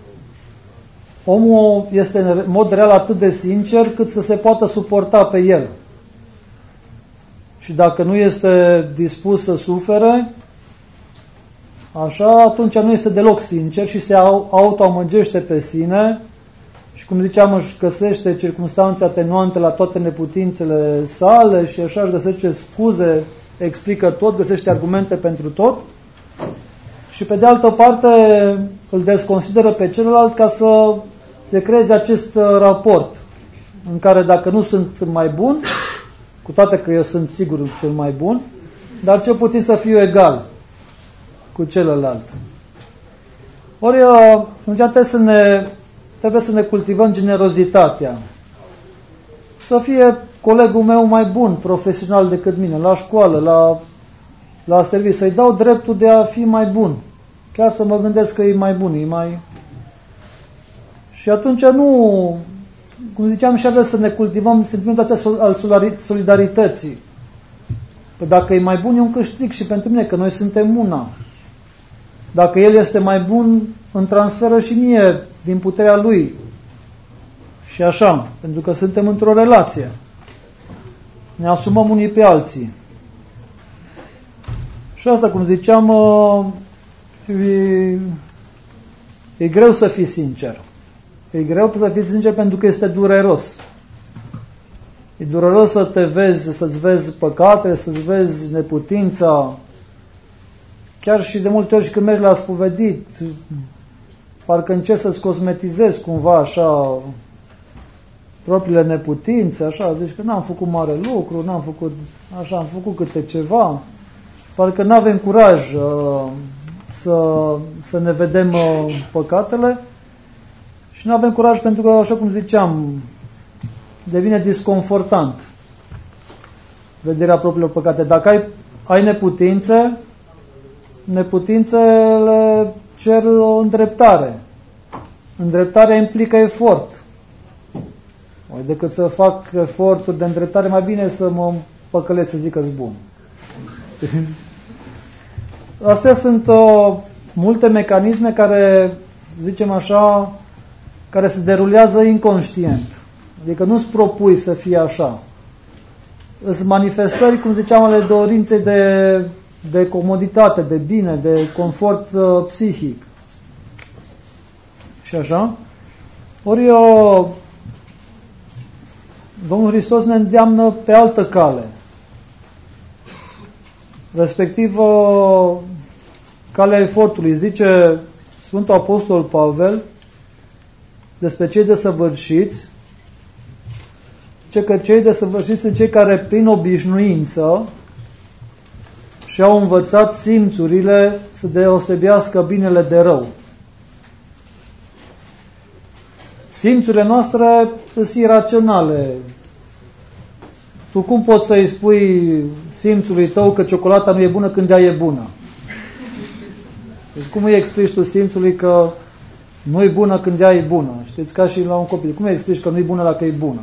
omul este în mod real atât de sincer cât să se poată suporta pe el. Și dacă nu este dispus să sufere, așa, atunci nu este deloc sincer și se autoamăgește pe sine și, cum ziceam, își găsește circumstanțe atenuante la toate neputințele sale și așa își găsește scuze, explică tot, găsește argumente pentru tot și, pe de altă parte, îl desconsideră pe celălalt ca să se creeze acest raport în care, dacă nu sunt mai bun, cu toate că eu sunt sigur cel mai bun, dar cel puțin să fiu egal cu celălalt. Ori trebuie să ne cultivăm generozitatea. Să fie colegul meu mai bun profesional decât mine, la școală, la serviciu, să-i dau dreptul de a fi mai bun. Chiar să mă gândesc că e mai bun, e mai... Și atunci nu, cum ziceam, și trebuie să ne cultivăm sentimentul acesta al solidarității. Că dacă e mai bun, e un câștig și pentru mine, că noi suntem una. Dacă el este mai bun, îmi transferă și mie din puterea lui. Și așa, pentru că suntem într-o relație. Ne asumăm unii pe alții. Și asta, cum ziceam, e greu să fii sincer. E greu să fii sincer pentru că este dureros. E dureros să te vezi, să-ți vezi păcatele, să-ți vezi neputința. Chiar și de multe ori și când mergi la spovedit, parcă încerci să-ți cosmetizezi cumva așa propriile neputințe, așa, deci că n-am făcut mare lucru, n-am făcut, așa, am făcut câte ceva, parcă n-avem curaj să ne vedem păcatele și n-avem curaj pentru că, așa cum ziceam, devine disconfortant vederea propriilor păcate. Dacă ai neputințe, neputințele cer o îndreptare. Îndreptarea implică efort. Decât să fac eforturi de îndreptare, mai bine să mă păcălesc, să zic că-s bun. Astea sunt multe mecanisme care, zicem așa, care se derulează inconștient. Adică nu-ți propui să fie așa. Sunt manifestări, cum ziceam, ale dorinței de comoditate, de bine, de confort psihic. Și așa. Ori Domnul Hristos ne îndeamnă pe altă cale. Respectiv calea efortului. Zice Sfântul Apostol Pavel despre cei desăvârșiți, zice că cei desăvârșiți sunt cei care prin obișnuință și-au învățat simțurile să deosebească binele de rău. Simțurile noastre sunt iraționale. Tu cum poți să-i spui simțului tău că ciocolata nu e bună când ea e bună? Deci cum îi explici tu simțului că nu e bună când ea e bună? Știți, ca și la un copil. Cum îi explici că nu e bună dacă e bună?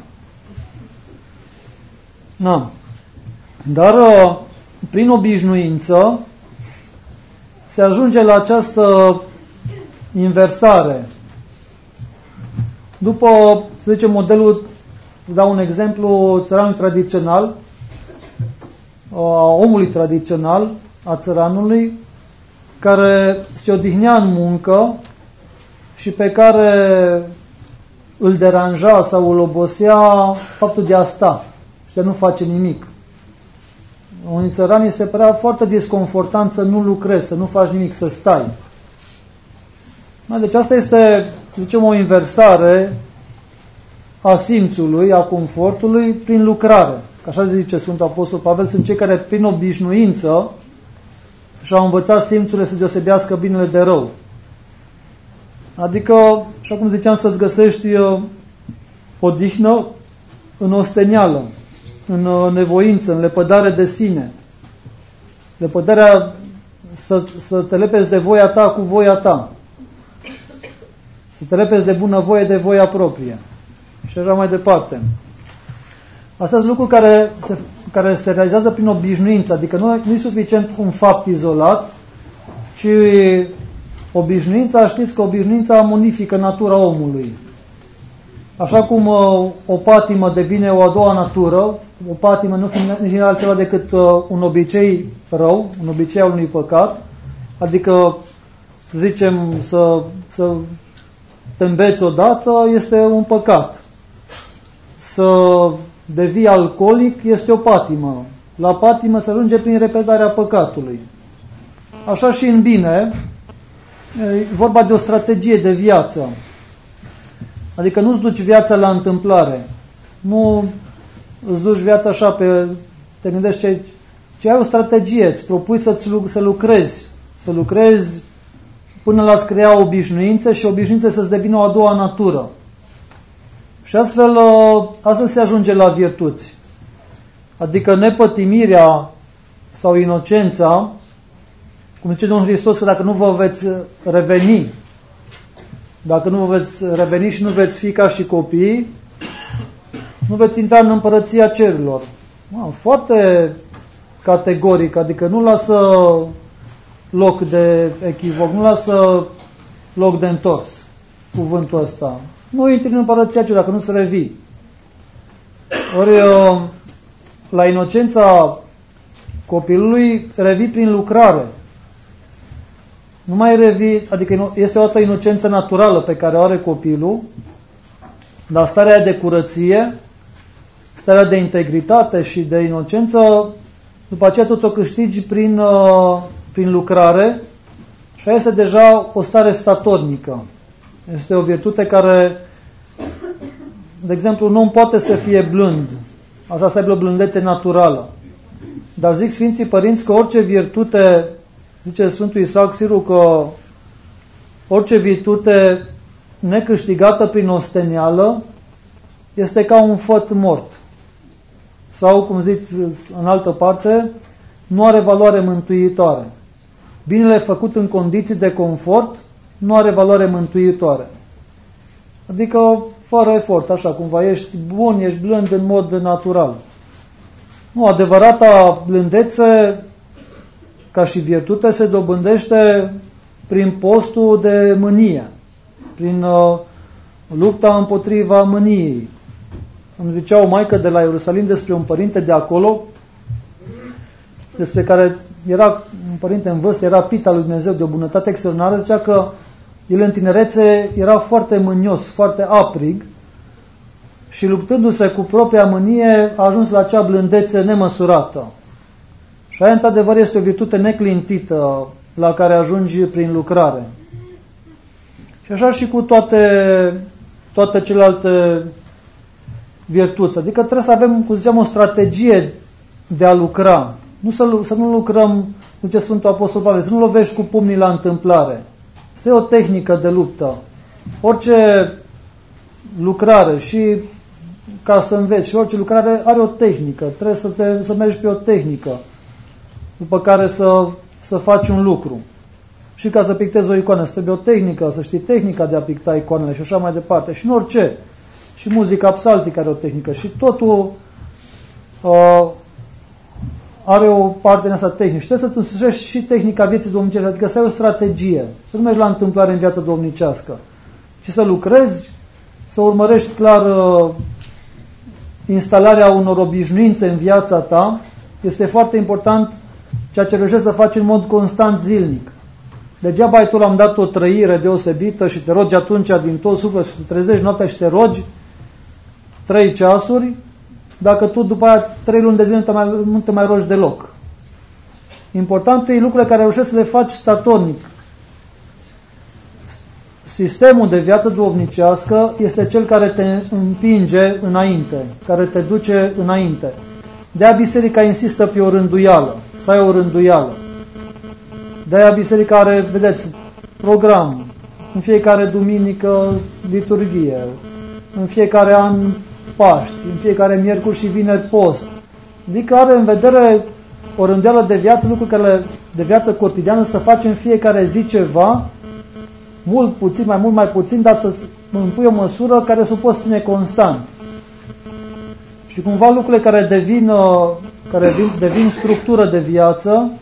Na. Dar prin obișnuință se ajunge la această inversare. După, să zicem, modelul, dau un exemplu, țăranului tradițional, a omului tradițional, a țăranului, care se odihnea în muncă și pe care îl deranja sau îl obosea faptul de a sta și de a nu face nimic. Unii țărani se părea foarte disconfortant să nu lucrezi, să nu faci nimic, să stai. Deci asta este, zicem, o inversare a simțului, a confortului prin lucrare. Așa zice Sfântul Apostol Pavel, sunt cei care prin obișnuință și-au învățat simțurile să deosebească binele de rău. Adică, așa cum ziceam, să-ți găsești odihnă în ostenială, în nevoință, în lepădare de sine. Lepădarea să te lepezi de voia ta cu voia ta. Să te lepezi de bunăvoie de voia proprie. și așa mai departe. Astea sunt lucruri care se realizează prin obișnuință, adică nu e suficient un fapt izolat, ci obișnuința, știți că obișnuința modifică natura omului. Așa cum o patimă devine o a doua natură, o patimă nu fiind altceva decât un obicei rău, un obicei al unui păcat, adică, zicem, să te îmbeți odată este un păcat. Să devii alcoolic este o patimă. La patimă se ajunge prin repetarea păcatului. Așa și în bine, e vorba de o strategie de viață. Adică nu-ți duci viața la întâmplare. Nu îți duci viața așa te gândești ce ai o strategie, îți propui să lucrezi până la crea obișnuințe și obișnuințe să-ți devină o a doua natură. Și astfel se ajunge la virtuți. Adică nepătimirea sau inocența, cum zice Domnul Hristos, că dacă nu vă veți reveni și nu veți fi ca și copii, nu veți intra în împărăția cerurilor. Foarte categoric, adică nu lasă loc de echivoc, nu lasă loc de întors cuvântul ăsta. Nu intri în împărăția cerurilor dacă nu se revii. Ori la inocența copilului revii prin lucrare. Nu mai revii, adică este o altă inocență naturală pe care o are copilul, dar starea de curăție, starea de integritate și de inocență, după aceea tot o câștigi prin lucrare și aia este deja o stare statornică. Este o virtute care, de exemplu, un om poate să fie blând, așa să aibă o blândețe naturală. Dar zic Sfinții Părinți că orice virtute, zice Sfântul Isaac Siru, că orice virtute necâștigată prin ostenială este ca un făt mort. Sau, cum ziți în altă parte, nu are valoare mântuitoare. Binele făcut în condiții de confort nu are valoare mântuitoare. Adică fără efort, așa, cumva ești bun, ești blând în mod natural. Nu, adevărata blândețe, ca și virtute, se dobândește prin postul de mânie, prin lupta împotriva mâniei. Îmi zicea o maică de la Ierusalim despre un părinte de acolo, despre care era un părinte în vârstă, era pita lui Dumnezeu de o bunătate extraordinară, zicea că el în tinerețe era foarte mânios, foarte aprig și luptându-se cu propria mânie a ajuns la acea blândețe nemăsurată. Și aia, într-adevăr, este o virtute neclintită la care ajungi prin lucrare. Și așa și cu toate celelalte virtuți. Adică trebuie să avem, cum ziceam, o strategie de a lucra. Să nu lucrăm, cum zice Sfântul Apostol Pavel, să nu lovești cu pumnii la întâmplare. Să e o tehnică de luptă. Orice lucrare și ca să înveți și orice lucrare are o tehnică. Trebuie să mergi pe o tehnică după care să faci un lucru. Și ca să pictezi o icoană, să trebuie o tehnică, să știi tehnica de a picta icoanele și așa mai departe. Și în orice. Și muzica psaltică are o tehnică. Și totul are o parte din asta tehnică. Și trebuie să-ți însușești și tehnica vieții domnicești, adică să ai o strategie. Să nu mergi la întâmplare în viața domnicească. Și să lucrezi, să urmărești clar instalarea unor obișnuințe în viața ta. Este foarte important ceea ce reușești să faci în mod constant zilnic. Degeaba ai tu l-am dat o trăire deosebită și te rogi atunci din tot sufletul și te trezești noaptea și te rogi 3 ceasuri, dacă tu după aia 3 luni de zi nu te mai rogi deloc. Important e lucrurile care reușești să le faci statornic. Sistemul de viață duhovnicească este cel care te împinge înainte, care te duce înainte. De-aia biserica insistă pe o rânduială, să ai o rânduială. De-aia biserica are, vedeți, program, în fiecare duminică liturghie, în fiecare an Paști, în fiecare miercuri și vineri post. Adică are în vedere o rânduială de viață, lucruri care de viață cotidiană să facem fiecare zi ceva, mult puțin, mai mult, mai puțin, dar îmi pui o măsură care să o poți ține constant. Și cumva lucrurile care devin structură de viață,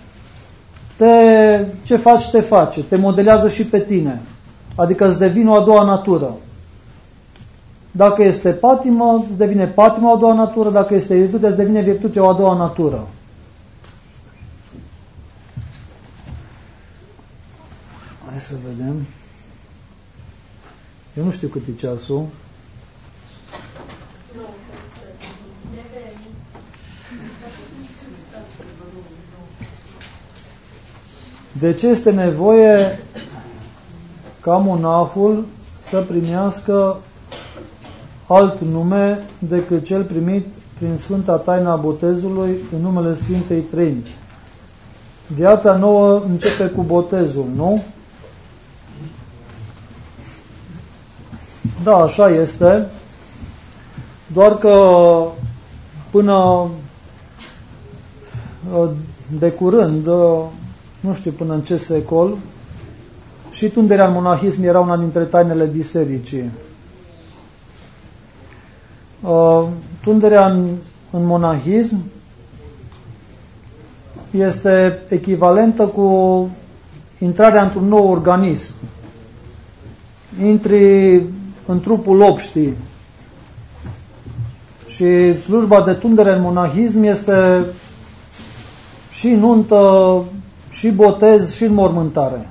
ce faci, te face, te modelează și pe tine. Adică îți devine o a doua natură. Dacă este patimă, îți devine patimă o a doua natură, dacă este virtute, îți devine virtute o a doua natură. Hai să vedem. Eu nu știu cât e ceasul. De ce este nevoie ca monahul să primească alt nume decât cel primit prin Sfânta Taina Botezului în numele Sfintei Treimi? Viața nouă începe cu botezul, nu? Da, așa este. Doar că până de curând, nu știu până în ce secol, și tunderea în monahism era una dintre tainele bisericii. Tunderea în monahism este echivalentă cu intrarea într-un nou organism. Intri în trupul obștii. Și slujba de tundere în monahism este și nuntă, și botez, și înmormântare.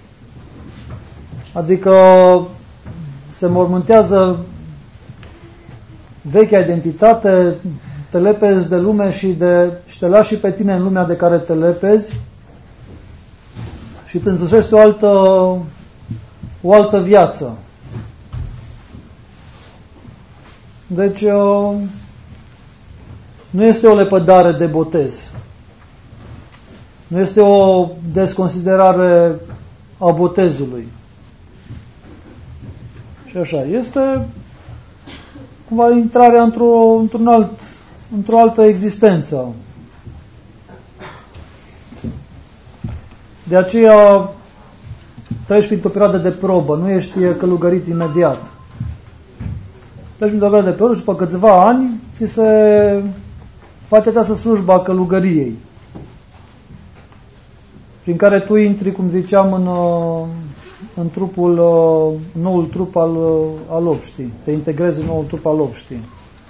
Adică se mormântează vechea identitate, te lepezi de lume și te lași și pe tine în lumea de care te lepezi și te însușești o altă viață. Deci nu este o lepădare de botez. Nu este o desconsiderare a botezului. Și așa, este cumva intrarea într-o altă existență. De aceea treci printr-o perioadă de probă, nu ești călugărit imediat. Treci printr-o perioadă de probă și după câțiva ani ți se face această slujbă a călugăriei, prin care tu intri, cum ziceam, în trupul, noul trup al obștii. Te integrezi în noul trup al obștii.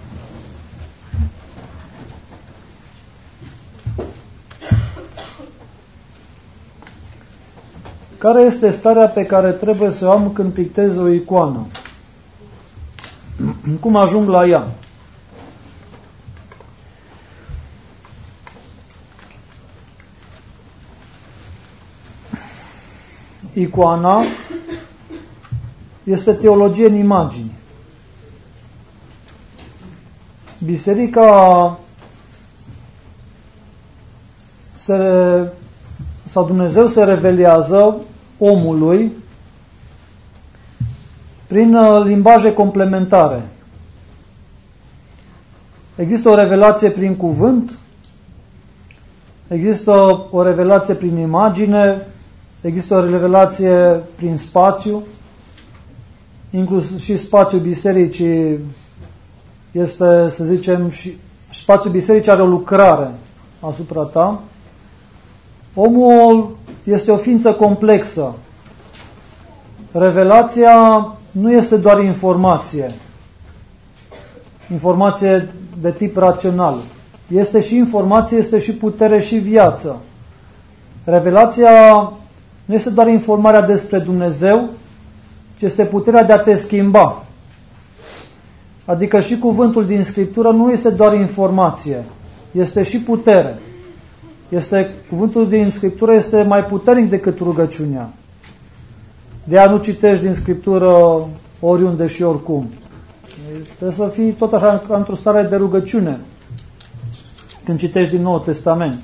Care este starea pe care trebuie să o am când pictez o icoană? Cum ajung la ea? Icoana este teologie în imagini. Biserica sau Dumnezeu se revelează omului prin limbaje complementare. Există o revelație prin cuvânt, există o revelație prin imagine, există o revelație prin spațiu, inclusiv și spațiul bisericii este, să zicem, și spațiul bisericii are o lucrare asupra ta. Omul este o ființă complexă. Revelația nu este doar informație de tip rațional. Este și informație, este și putere și viață. Revelația nu este doar informarea despre Dumnezeu, ci este puterea de a te schimba. Adică și cuvântul din Scriptură nu este doar informație, este și putere. Cuvântul din Scriptură este mai puternic decât rugăciunea. De a nu citești din Scriptură oriunde și oricum. Trebuie să fii tot așa într-o stare de rugăciune când citești din Noul Testament.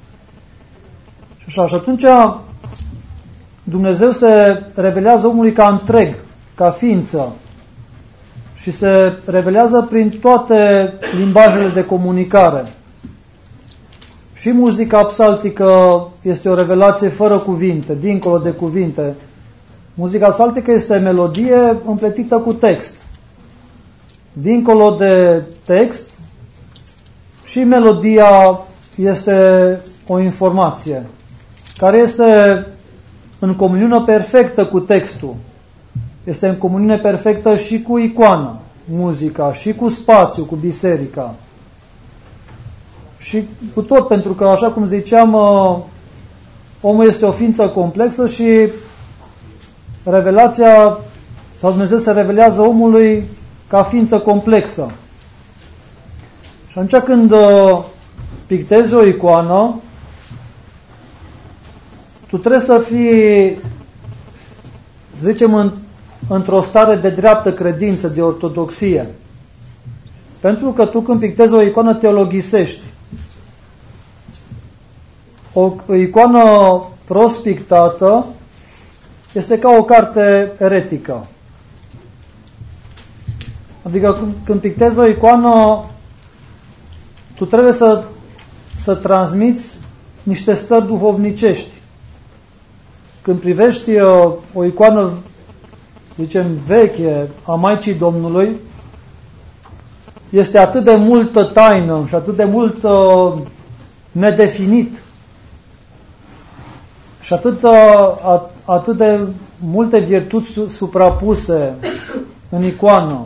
Și atunci Dumnezeu se revelează omului ca întreg, ca ființă, și se revelează prin toate limbajele de comunicare. Și muzica psaltică este o revelație fără cuvinte, dincolo de cuvinte. Muzica psaltică este melodie împletită cu text. Dincolo de text, și melodia este o informație care este în comuniune perfectă cu textul. Este în comuniune perfectă și cu icoana, muzica, și cu spațiu, cu biserica. Și cu tot, pentru că, așa cum ziceam, omul este o ființă complexă și revelația, sau Dumnezeu se revelează omului ca ființă complexă. Și atunci când pictezi o icoană, tu trebuie să fii, să zicem, într-o stare de dreaptă credință, de ortodoxie. Pentru că tu când pictezi o icoană, teologisești. O icoană prost pictată este ca o carte eretică. Adică când pictezi o icoană, tu trebuie să transmiți niște stări duhovnicești. Când privești o icoană, zicem, veche a Maicii Domnului, este atât de multă taină și atât de mult nedefinit și atât de multe virtuți suprapuse în icoană.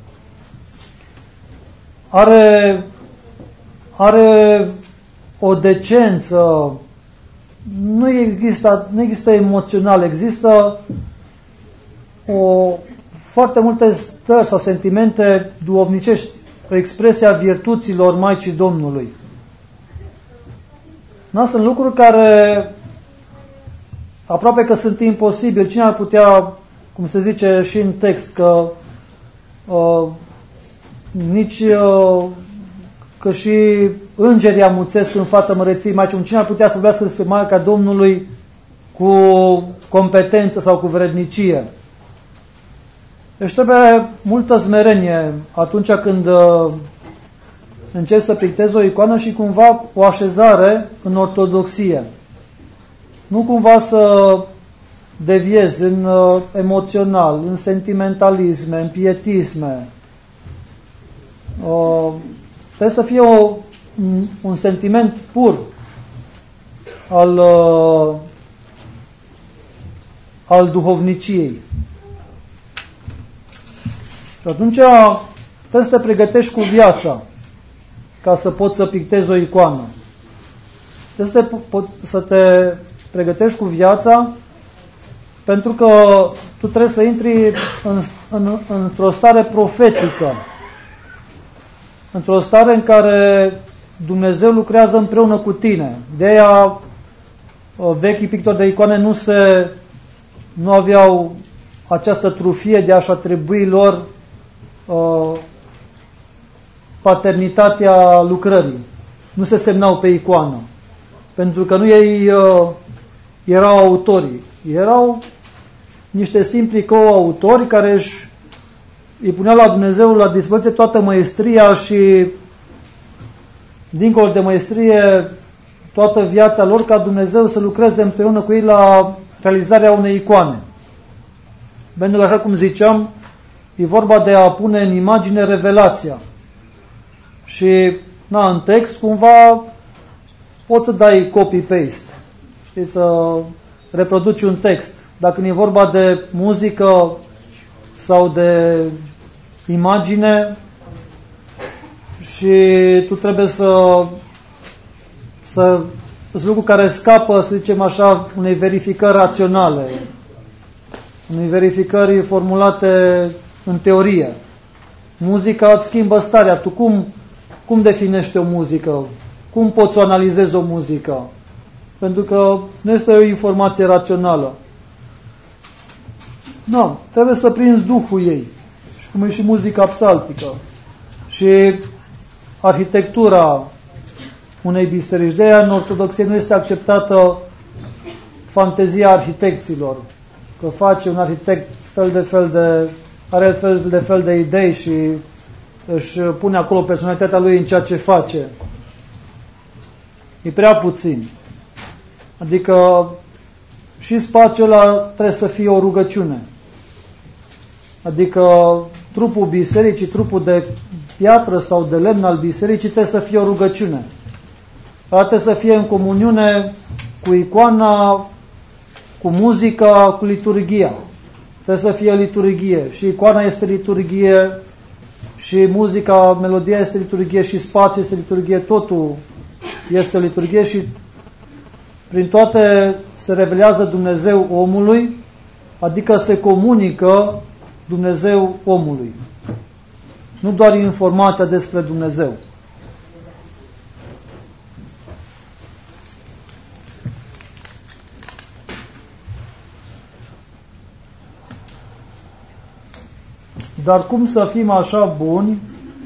Are o decență, nu există emoțional, există foarte multe stări sau sentimente duhovnicești, o expresie a virtuților Maicii Domnului. Sunt lucruri care aproape că sunt imposibili. Cine ar putea, cum se zice și în text, că că și îngerii amuțesc în fața măreției Maicii. Cine ar putea să vorbească despre Maica Domnului cu competență sau cu vrednicie? Deci trebuie multă smerenie atunci când încerci să pictezi o icoană și cumva o așezare în ortodoxie. Nu cumva să deviezi în emoțional, în sentimentalisme, în pietisme. Trebuie să fie un sentiment pur al duhovniciei. Și atunci trebuie să te pregătești cu viața ca să poți să pictezi o icoană. Trebuie să te pregătești cu viața pentru că tu trebuie să intri într-o stare profetică, într-o stare în care Dumnezeu lucrează împreună cu tine. De aia vechii pictori de icoane nu aveau această trufie de a-și atribui lor paternitatea lucrării. Nu se semnau pe icoană. Pentru că nu ei erau autorii. Erau niște simpli co-autori care îi puneau la Dumnezeu la dispoziție toată măestria și dincolo de măestrie toată viața lor ca Dumnezeu să lucreze împreună cu ei la realizarea unei icoane. Pentru că, așa cum ziceam, e vorba de a pune în imagine revelația. Și, în text, cumva, poți să dai copy-paste. Știi, să reproduci un text. Dacă e vorba de muzică sau de imagine și tu trebuie să sunt lucruri care scapă, să zicem așa, unei verificări raționale, unei verificări formulate în teorie. Muzica îți schimbă starea. Tu cum definești o muzică? Cum poți să analizezi o muzică? Pentru că nu este o informație rațională. Nu, trebuie să prinzi duhul ei. Și cum e și muzica psaltică. Și arhitectura unei biserici. De aia în ortodoxie nu este acceptată fantezia arhitecților. Că face un arhitect are fel de idei și își pune acolo personalitatea lui în ceea ce face. E prea puțin. Adică și spațiul ăla trebuie să fie o rugăciune. Adică trupul bisericii, trupul de piatră sau de lemn al bisericii trebuie să fie o rugăciune. Trebuie să fie în comuniune cu icoana, cu muzica, cu liturghia. Trebuie să fie liturghie. Și icoana este liturghie, și muzica, melodia este liturghie, și spațiul este liturghie, totul este liturghie și prin toate se revelează Dumnezeu omului, adică se comunică Dumnezeu omului. Nu doar informația despre Dumnezeu. Dar cum să fim așa buni?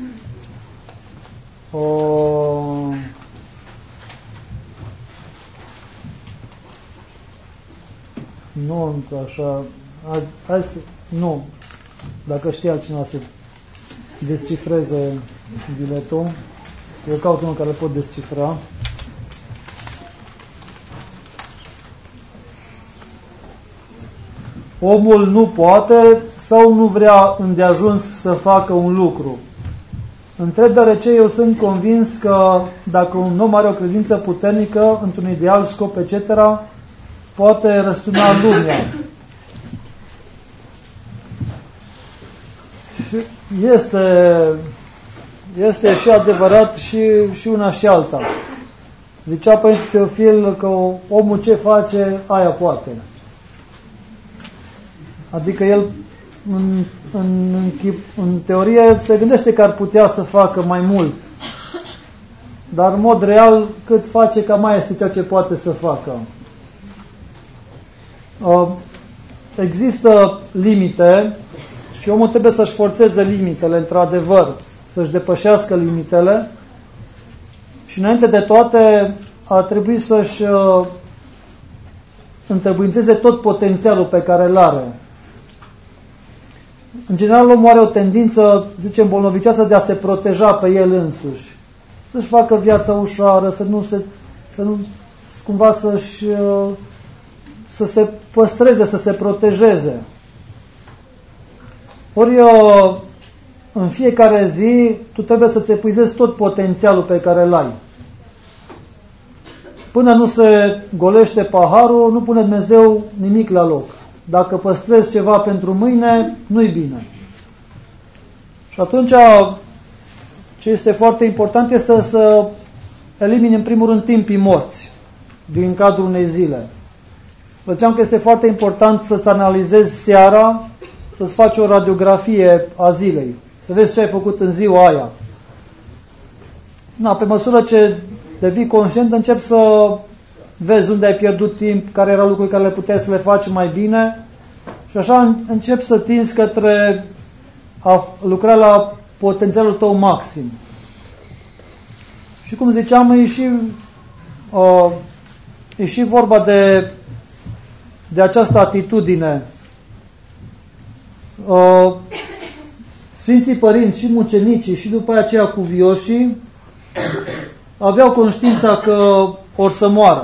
Nu așa. Hai să, nu. Dacă știe altcineva să descifreze biletul, eu caut unul care le pot descifra. Omul nu poate sau nu vrea îndeajuns să facă un lucru. Întreb deoarece eu sunt convins că dacă un om are o credință puternică într-un ideal, scop, etc., poate răstuna lumea. Este și adevărat și una și alta. Zicea Părinte Teofil că omul ce face, aia poate. Adică el în teorie se gândește că ar putea să facă mai mult, dar în mod real cât face, cam mai este ceea ce poate să facă. Există limite și omul trebuie să-și forțeze limitele, într-adevăr, să-și depășească limitele și înainte de toate ar trebui să-și întrebuințeze tot potențialul pe care îl are. În general, omul are o tendință, zicem, bolnoviceasă de a se proteja pe el însuși. Să-și facă viața ușoară, cumva să se păstreze, să se protejeze. Ori în fiecare zi tu trebuie să-ți epuizezi tot potențialul pe care îl ai. Până nu se golește paharul, nu pune Dumnezeu nimic la loc. Dacă păstrezi ceva pentru mâine, nu-i bine. Și atunci, ce este foarte important este să elimini în primul rând timpii morți din cadrul unei zile. Ziceam că este foarte important să-ți analizezi seara, să-ți faci o radiografie a zilei, să vezi ce ai făcut în ziua aia. Pe măsură ce devii conștient, începi să vezi unde ai pierdut timp, care erau lucruri care le puteai să le faci mai bine și așa începi să tinzi către a lucra la potențialul tău maxim. Și cum ziceam, e și vorba de această atitudine. Sfinții părinți și mucenicii și după aceea cuvioșii aveau conștiința că or să moară.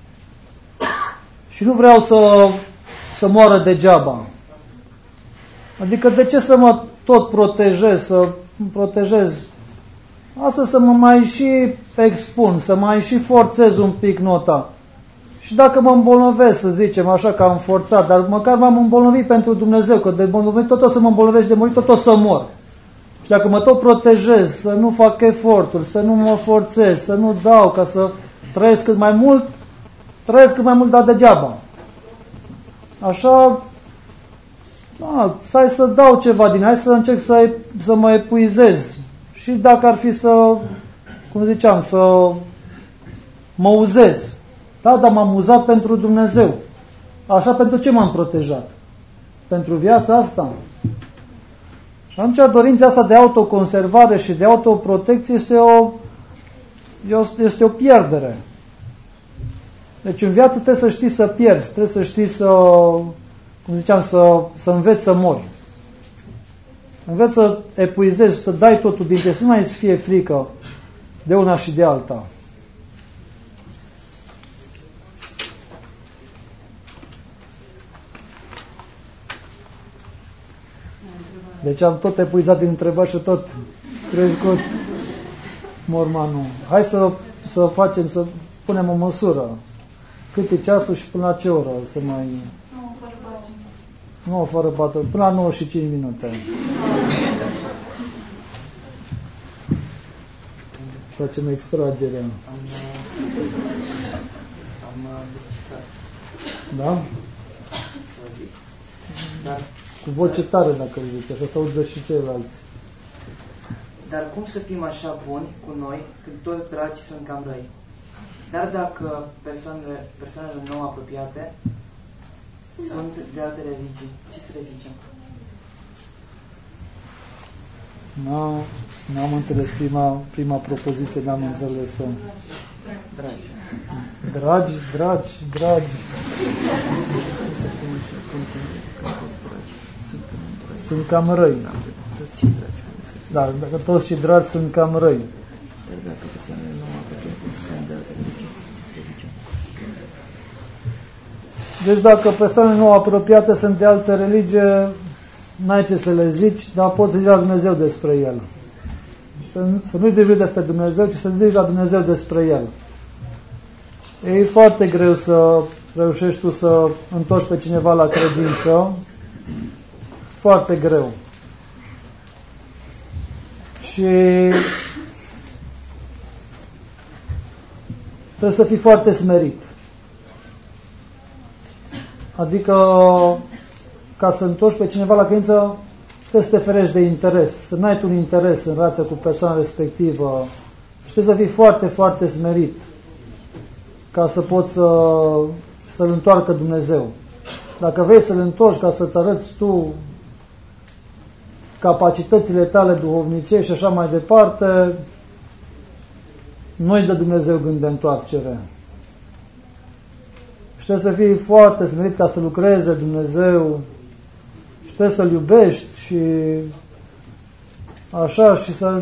Și nu vreau să moară degeaba. Adică de ce să mă tot protejez, să protejez? Asta să mă mai și expun, să mai și forțez un pic nota. Și dacă mă îmbolnăvesc, să zicem așa că am forțat, dar măcar m-am îmbolnăvit pentru Dumnezeu, că de îmbolnăvit tot o să mă îmbolnăvești, de murit tot o să mor. Și dacă mă tot protejez, să nu fac eforturi, să nu mă forțez, să nu dau, ca să trăiesc cât mai mult, dar degeaba. Așa, hai să dau ceva din, hai să încerc să mă epuizez. Și dacă ar fi să, cum ziceam, să mă uzez. Da, dar m-am uzat pentru Dumnezeu. Așa pentru ce m-am protejat? Pentru viața asta? Și atunci dorința asta de autoconservare și de autoprotecție este o pierdere. Deci în viață trebuie să știi să pierzi, trebuie să știi să înveți să mori. Înveți să epuizezi, să dai totul din tine, să nu mai îți fie frică de una și de alta. Deci am tot epuizat din întrebări și tot crescut mormanul. Hai să facem, să punem o măsură. Cât e ceasul și până la ce oră să mai... Nu, fără bată. Până la 9 și 5 minute. Facem extragerea. Am descifrat. Da? Să zic. Dar, Cu voce tare, dacă îl zici, așa să audă și ceilalți. dar cum să fim așa buni cu noi când toți dragii sunt cam răi? Dar dacă persoanele nou apropiate sunt de alte religii, ce să le zicem? N-am înțeles prima propoziție, n-am înțeles-o. Dragi. Sunt cam răi. Toți cei dragi. Da, dacă toți cei dragi sunt cam răi. Dar dacă persoanele nou apropiate sunt de alte religii, ce să le zicem? Deci dacă persoanele nou apropiate sunt de altă religie, n-ai ce să le zici, dar poți să zici la Dumnezeu despre el. Să nu-i zici despre Dumnezeu, ci să zici la Dumnezeu despre el. E foarte greu să reușești tu să întorci pe cineva la credință. Foarte greu. Și trebuie să fii foarte smerit. Adică, ca să întorci pe cineva la credință, trebuie să te ferești de interes, să n-ai tu un interes în relația cu persoana respectivă și trebuie să fii foarte, foarte smerit ca să poți să-l întoarcă Dumnezeu. Dacă vrei să-l întorci ca să-ți arăți tu capacitățile tale duhovnicești și așa mai departe, nu-i dă Dumnezeu gând de întoarcere. Și trebuie să fii foarte smerit ca să lucreze Dumnezeu și trebuie să-L iubești și așa și să...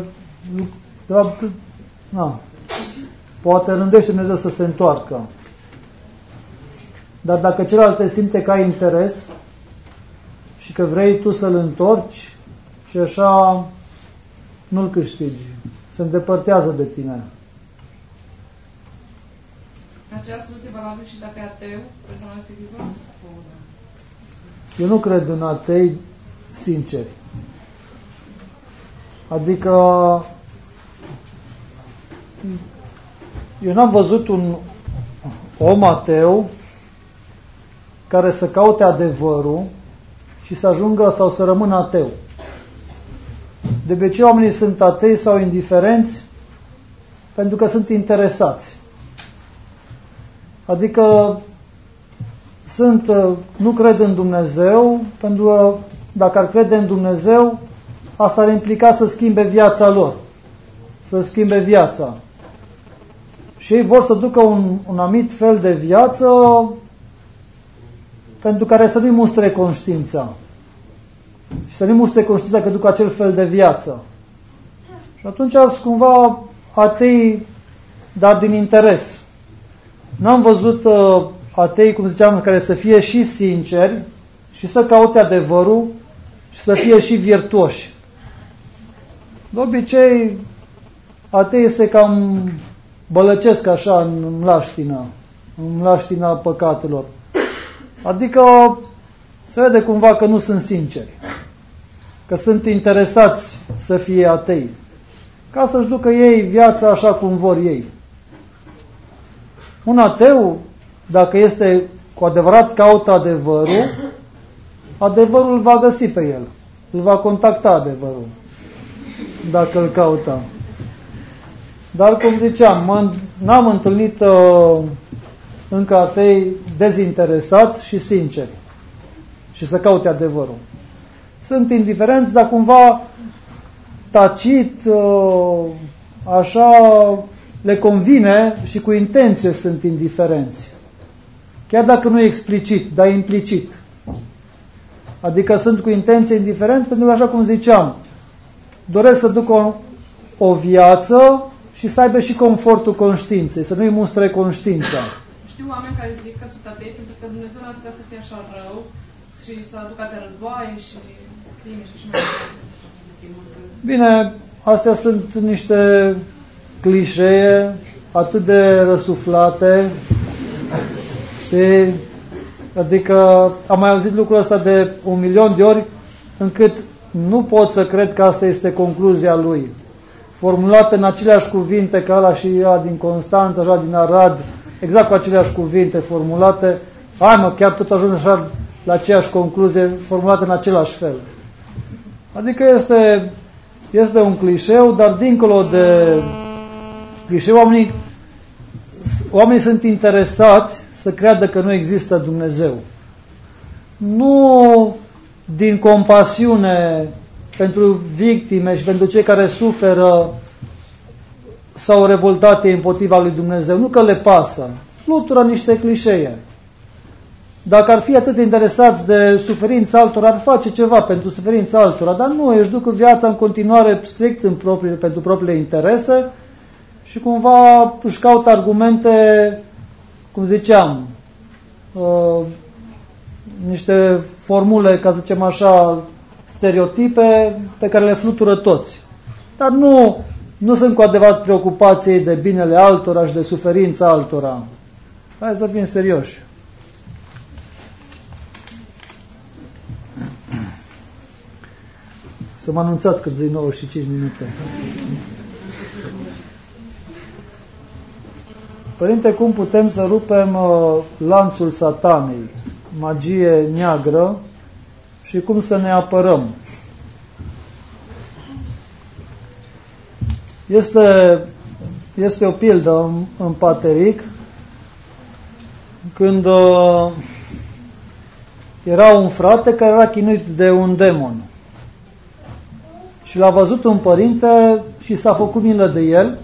Poate rândește Dumnezeu să se întoarcă. Dar dacă celălalt te simte că ai interes și că vrei tu să-l întorci și așa nu-l câștigi, se îndepărtează de tine. Aceea soluție valabilă și dacă e ateu, persoana respectivă? Eu nu cred în atei sinceri. Adică eu n-am văzut un om ateu care să caute adevărul și să ajungă sau să rămână ateu. De obicei oamenii sunt atei sau indiferenți pentru că sunt interesați. Adică nu cred în Dumnezeu, pentru că dacă ar crede în Dumnezeu, asta ar implica să schimbe viața lor, să schimbe viața. Și ei vor să ducă un anumit fel de viață pentru care să nu-i mustre conștiința. Și să nu-i mustre conștiința că duc acel fel de viață. Și atunci sunt cumva atei, dar din interes. N-am văzut atei, cum ziceam, care să fie și sinceri și să caute adevărul și să fie și virtuoși. De obicei, atei se cam bălăcesc așa în laștina păcatelor. Adică se vede cumva că nu sunt sinceri, că sunt interesați să fie atei, ca să-și ducă ei viața așa cum vor ei. Un ateu, dacă este cu adevărat caută adevărul, adevărul îl va găsi pe el, îl va contacta adevărul, dacă îl caută. Dar, cum ziceam, n-am întâlnit încă atei dezinteresați și sinceri și să caute adevărul. Sunt indiferenți, dar cumva tacit, așa le convine și cu intenție sunt indiferenți. Chiar dacă nu explicit, dar implicit. Adică sunt cu intenție indiferenți pentru că, așa cum ziceam, doresc să ducă o viață și să aibă și confortul conștiinței, să nu-i mustre conștiința. Știu oameni care zic că sunt atei pentru că Dumnezeu n-ar putea să fie așa rău și să aducă atâtea războaie și crime și mai departe. Bine, astea sunt niște clișee atât de răsuflate, știi? Adică am mai auzit lucrul ăsta de 1.000.000 de ori, încât nu pot să cred că asta este concluzia lui. Formulată în aceleași cuvinte ca ăla și ăla din Constanța, ăla din Arad, exact cu aceleași cuvinte formulate. Hai mă, chiar tot ajuns așa la aceeași concluzie, formulată în același fel. Adică este un clișeu, dar dincolo de clișeu, oamenii sunt interesați să creadă că nu există Dumnezeu. Nu din compasiune pentru victime și pentru cei care suferă sau revoltate împotriva lui Dumnezeu. Nu că le pasă. Flutură niște clișee. Dacă ar fi atât de interesați de suferința altora, ar face ceva pentru suferința altora, dar nu, își duc viața în continuare strict pentru propriile interese și cumva își caută argumente, cum ziceam, niște formule, ca să zicem așa, stereotipe pe care le flutură toți. Dar nu sunt cu adevărat preocupații de binele altora și de suferința altora. Hai să fim serioși. Să mă anunțat cât zi 9 și 5 minute. Părinte, cum putem să rupem lanțul satanei, magie neagră, și cum să ne apărăm? Este o pildă în Pateric, când era un frate care era chinuit de un demon. Și l-a văzut un părinte și s-a făcut milă de el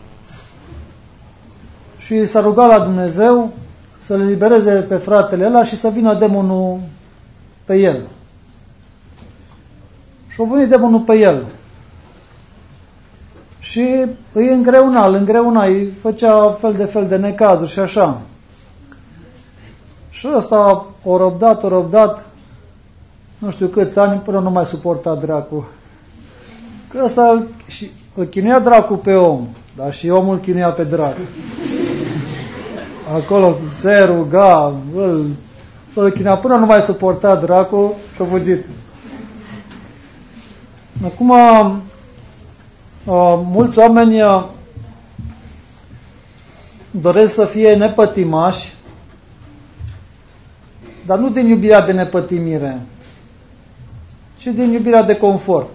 și s-a rugat la Dumnezeu să-l elibereze pe fratele ăla și să vină demonul pe el. Și a venit demonul pe el. Și îi îngreuna, îi făcea fel de necazuri și așa. Și ăsta o răbdat, nu știu câți ani, până nu mai suporta dracu. Că ăsta îl chinuia dracu pe om, dar și omul îl chinuia pe dracu. Acolo se ruga, îl chinuia până nu mai suporta dracu și a fugit. Acum, mulți oameni doresc să fie nepătimași, dar nu din iubirea de nepătimire, ci din iubirea de confort.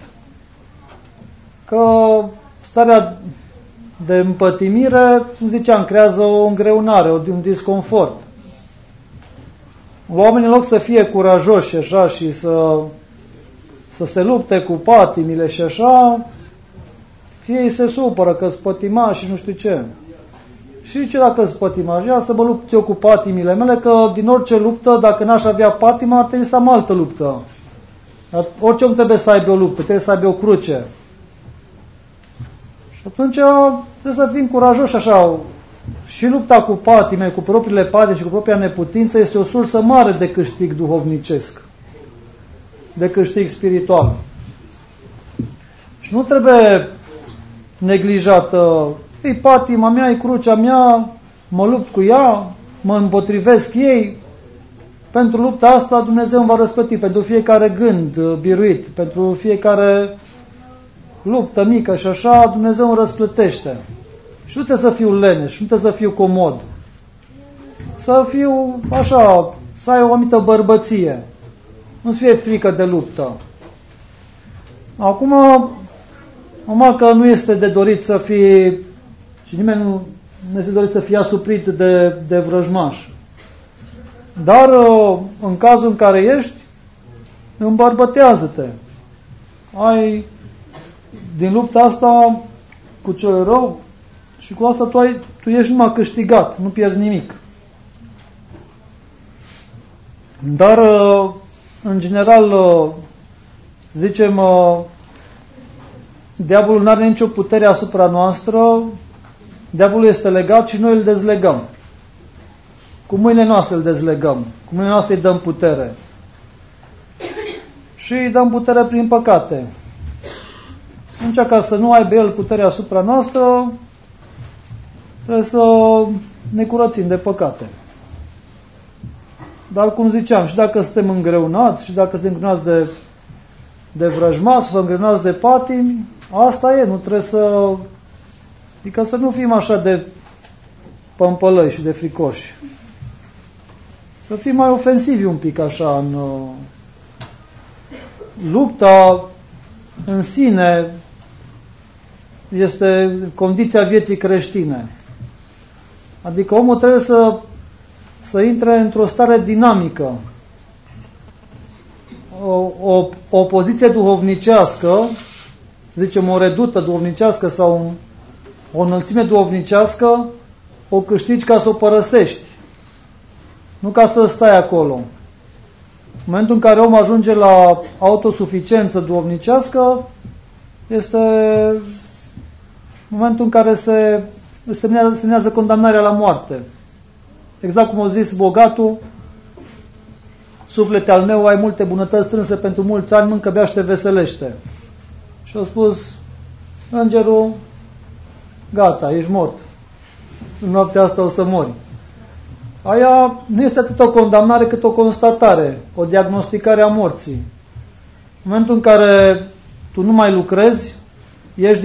Că starea de împătimire, cum ziceam, creează o îngreunare, un disconfort. Oamenii, în loc să fie curajoși așa și să se lupte cu patimile și așa, fie îi se supără că-s pătimași și nu știu ce. Și ce dacă-s pătimași? Ia să mă lupt eu cu patimile mele, că din orice luptă, dacă n-aș avea patima, ar trebui să am altă luptă. Orice om trebuie să aibă o luptă, trebuie să aibă o cruce. Și atunci trebuie să fim curajoși așa. Și lupta cu patime, cu propriile patime și cu propria neputință este o sursă mare de câștig duhovnicesc, de câștig spiritual. Și nu trebuie neglijată. E patima mea, e crucea mea, mă lupt cu ea, mă împotrivesc ei. Pentru lupta asta Dumnezeu îmi va răsplăti, pentru fiecare gând biruit, pentru fiecare luptă mică și așa, Dumnezeu îmi răsplătește. Și nu trebuie să fiu leneș, nu trebuie să fiu comod. Să fiu așa, să ai o anumită bărbăție. Nu-ți fie frică de luptă. Acum că nu este de dorit să fie, și nimeni nu este dorit să fie asuprit de vrăjmaș. Dar în cazul în care ești, îmbărbătează-te. Ai din lupta asta cu cel rău și cu asta tu ești numai câștigat, nu pierzi nimic. Dar în general zicem, diavolul nu are nicio putere asupra noastră, diavolul este legat și noi îl dezlegăm. Cu mâinile noastre îl dezlegăm, cu mâinile noastre îi dăm putere. și îi dăm putere prin păcate. Atunci, ca să nu aibă el putere asupra noastră, trebuie să ne curățim de păcate. Dar, cum ziceam, și dacă suntem îngreunați, și dacă suntem îngreunați de vrăjmași sau îngreunați de patimi, asta e, nu trebuie să... Adică să nu fim așa de pămpălăi și de fricoși. Să fim mai ofensivi un pic așa în lupta în sine este condiția vieții creștine. Adică omul trebuie să intre într-o stare dinamică. O poziție duhovnicească, zicem o redută duhovnicească sau o înălțime duhovnicească, o câștigi ca să o părăsești. Nu ca să stai acolo. În momentul în care omul ajunge la autosuficiență duhovnicească, este momentul în care se semnează condamnarea la moarte. Exact cum a zis bogatul, suflete al meu, ai multe bunătăți strânse pentru mulți ani, mâncă, bea și te veselește. Și a spus îngerul, gata, ești mort. În noaptea asta o să mori. Aia nu este atât o condamnare cât o constatare, o diagnosticare a morții. În momentul în care tu nu mai lucrezi, ești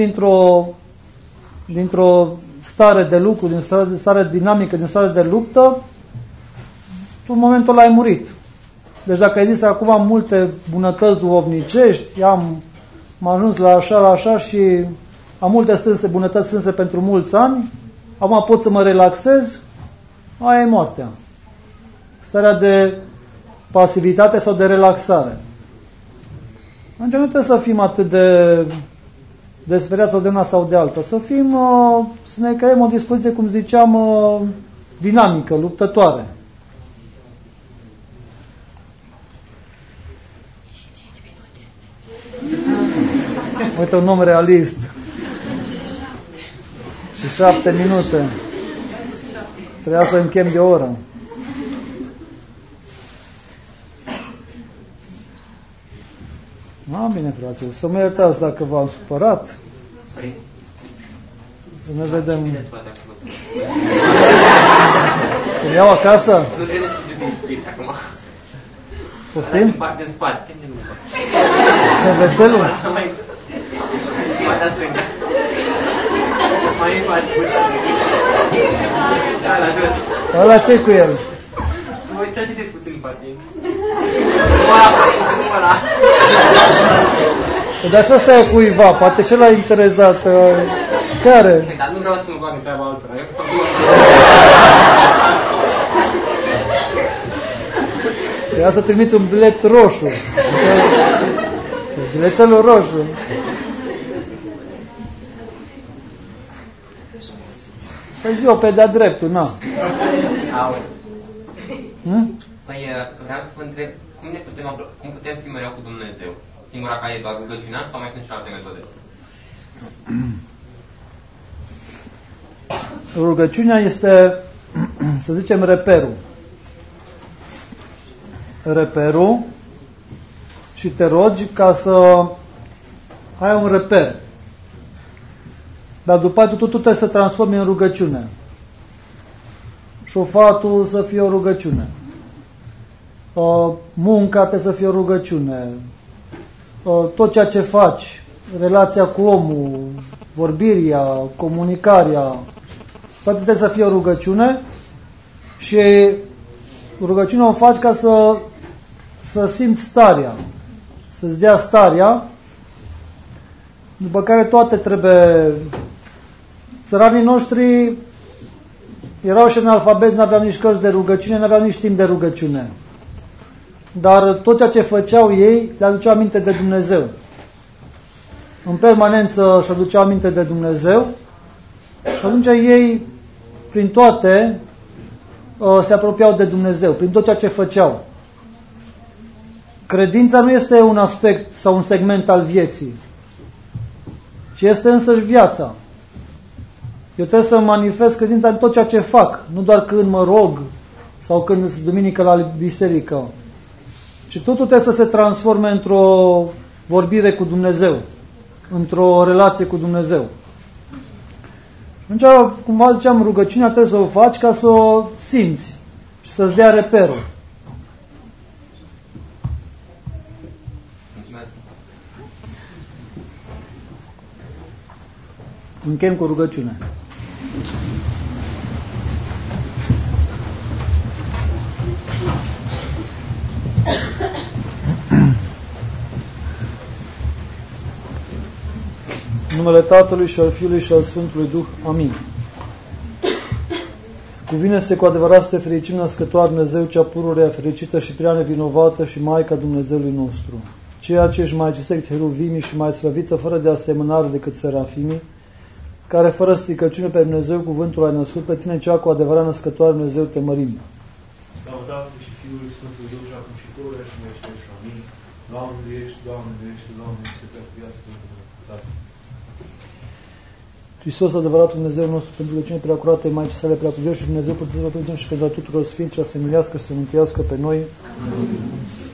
dintr-o stare de lucru, din stare dinamică, din stare de luptă, tu în momentul ăla ai murit. Deci dacă ai zis acum am multe bunătăți duhovnicești, am ajuns la așa și am multe bunătăți strânse pentru mulți ani, acum pot să mă relaxez, aia e moartea. Starea de pasivitate sau de relaxare. Atunci nu trebuie să fim atât de speriați sau de una sau de alta. Să ne creăm o dispoziție, cum ziceam, dinamică, luptătoare. Uite, un om realist. Și 7 minute. Trebuia să închem de o oră. Bine, frate, să mă iertați dacă v-am supărat. Să ne vedem. Să-mi iau acasă? Nu trebuie să te acum. Poftim? În spate. Șervețelul? Mai da stângă. Mai în față. Da, la jos. Ăla ce cu el? Mă treceți puțin în parte. Nu ăla. Dar și ăsta e cuiva, poate și ăla interesat. Care? Dar nu vreau să mă bag în treaba altora. Trebuia să trimiți un bilet roșu. Bilețelul roșu. Păi zi-o pe de-a dreptul, na. Păi vreau să vă întreb, cum putem fi mereu cu Dumnezeu? Singura care e doar rugăciunea sau mai sunt și alte metode? Rugăciunea este, să zicem, reperul. Reperul și te rogi ca să ai un reper. Dar după aceea tu trebuie să transformi în rugăciune. Șofatul să fie o rugăciune. Munca trebuie să fie o rugăciune. Tot ceea ce faci, relația cu omul, vorbirea, comunicarea, toate trebuie să fie o rugăciune și rugăciunea o faci ca să simți starea, să-ți dea starea, după care toate trebuie. Țăranii noștri erau și analfabeti, n-aveau nici cărți de rugăciune, n-aveau nici timp de rugăciune. Dar tot ceea ce făceau ei le aduceau aminte de Dumnezeu. În permanență își aduceau aminte de Dumnezeu și atunci ei, prin toate, se apropiau de Dumnezeu, prin tot ceea ce făceau. Credința nu este un aspect sau un segment al vieții, ci este însăși viața. Eu trebuie să manifest credința în tot ceea ce fac, nu doar când mă rog sau când sunt duminică la biserică. ci totul trebuie să se transforme într-o vorbire cu Dumnezeu, într-o relație cu Dumnezeu. Atunci, cumva ziceam, rugăciunea trebuie să o faci ca să o simți și să-ți dea reperul. Încheiem cu rugăciune. În numele Tatălui și al Fiului și al Sfântului Duh. Amin. Cuvine-se cu adevărat să te fericim, născătoare Dumnezeu, cea pururea fericită și prea nevinovată și Maica Dumnezeului nostru. Ceea ce ești mai cinsteit heruvimii și mai slăvită fără de asemănare decât serafimii, care fără stricăciune pe Dumnezeu cuvântul ai născut, pe tine cea cu adevărat născătoare Dumnezeu te mărim. Slavă Tatălui și Fiului Sfântului Duh și acum și pururea și veșnic și amin. Doamne miluiește, Doamne miluiește, Doamne miluiește, pe viață pentru Dumnezeu. Hristos, adevăratul Dumnezeu nostru, pentru rugăciune preacurată, Maicii sale preacuvioși și Dumnezeu pentru tuturor și pentru tuturor sfinți, și să se milească și să mântuiască pe noi. Amin.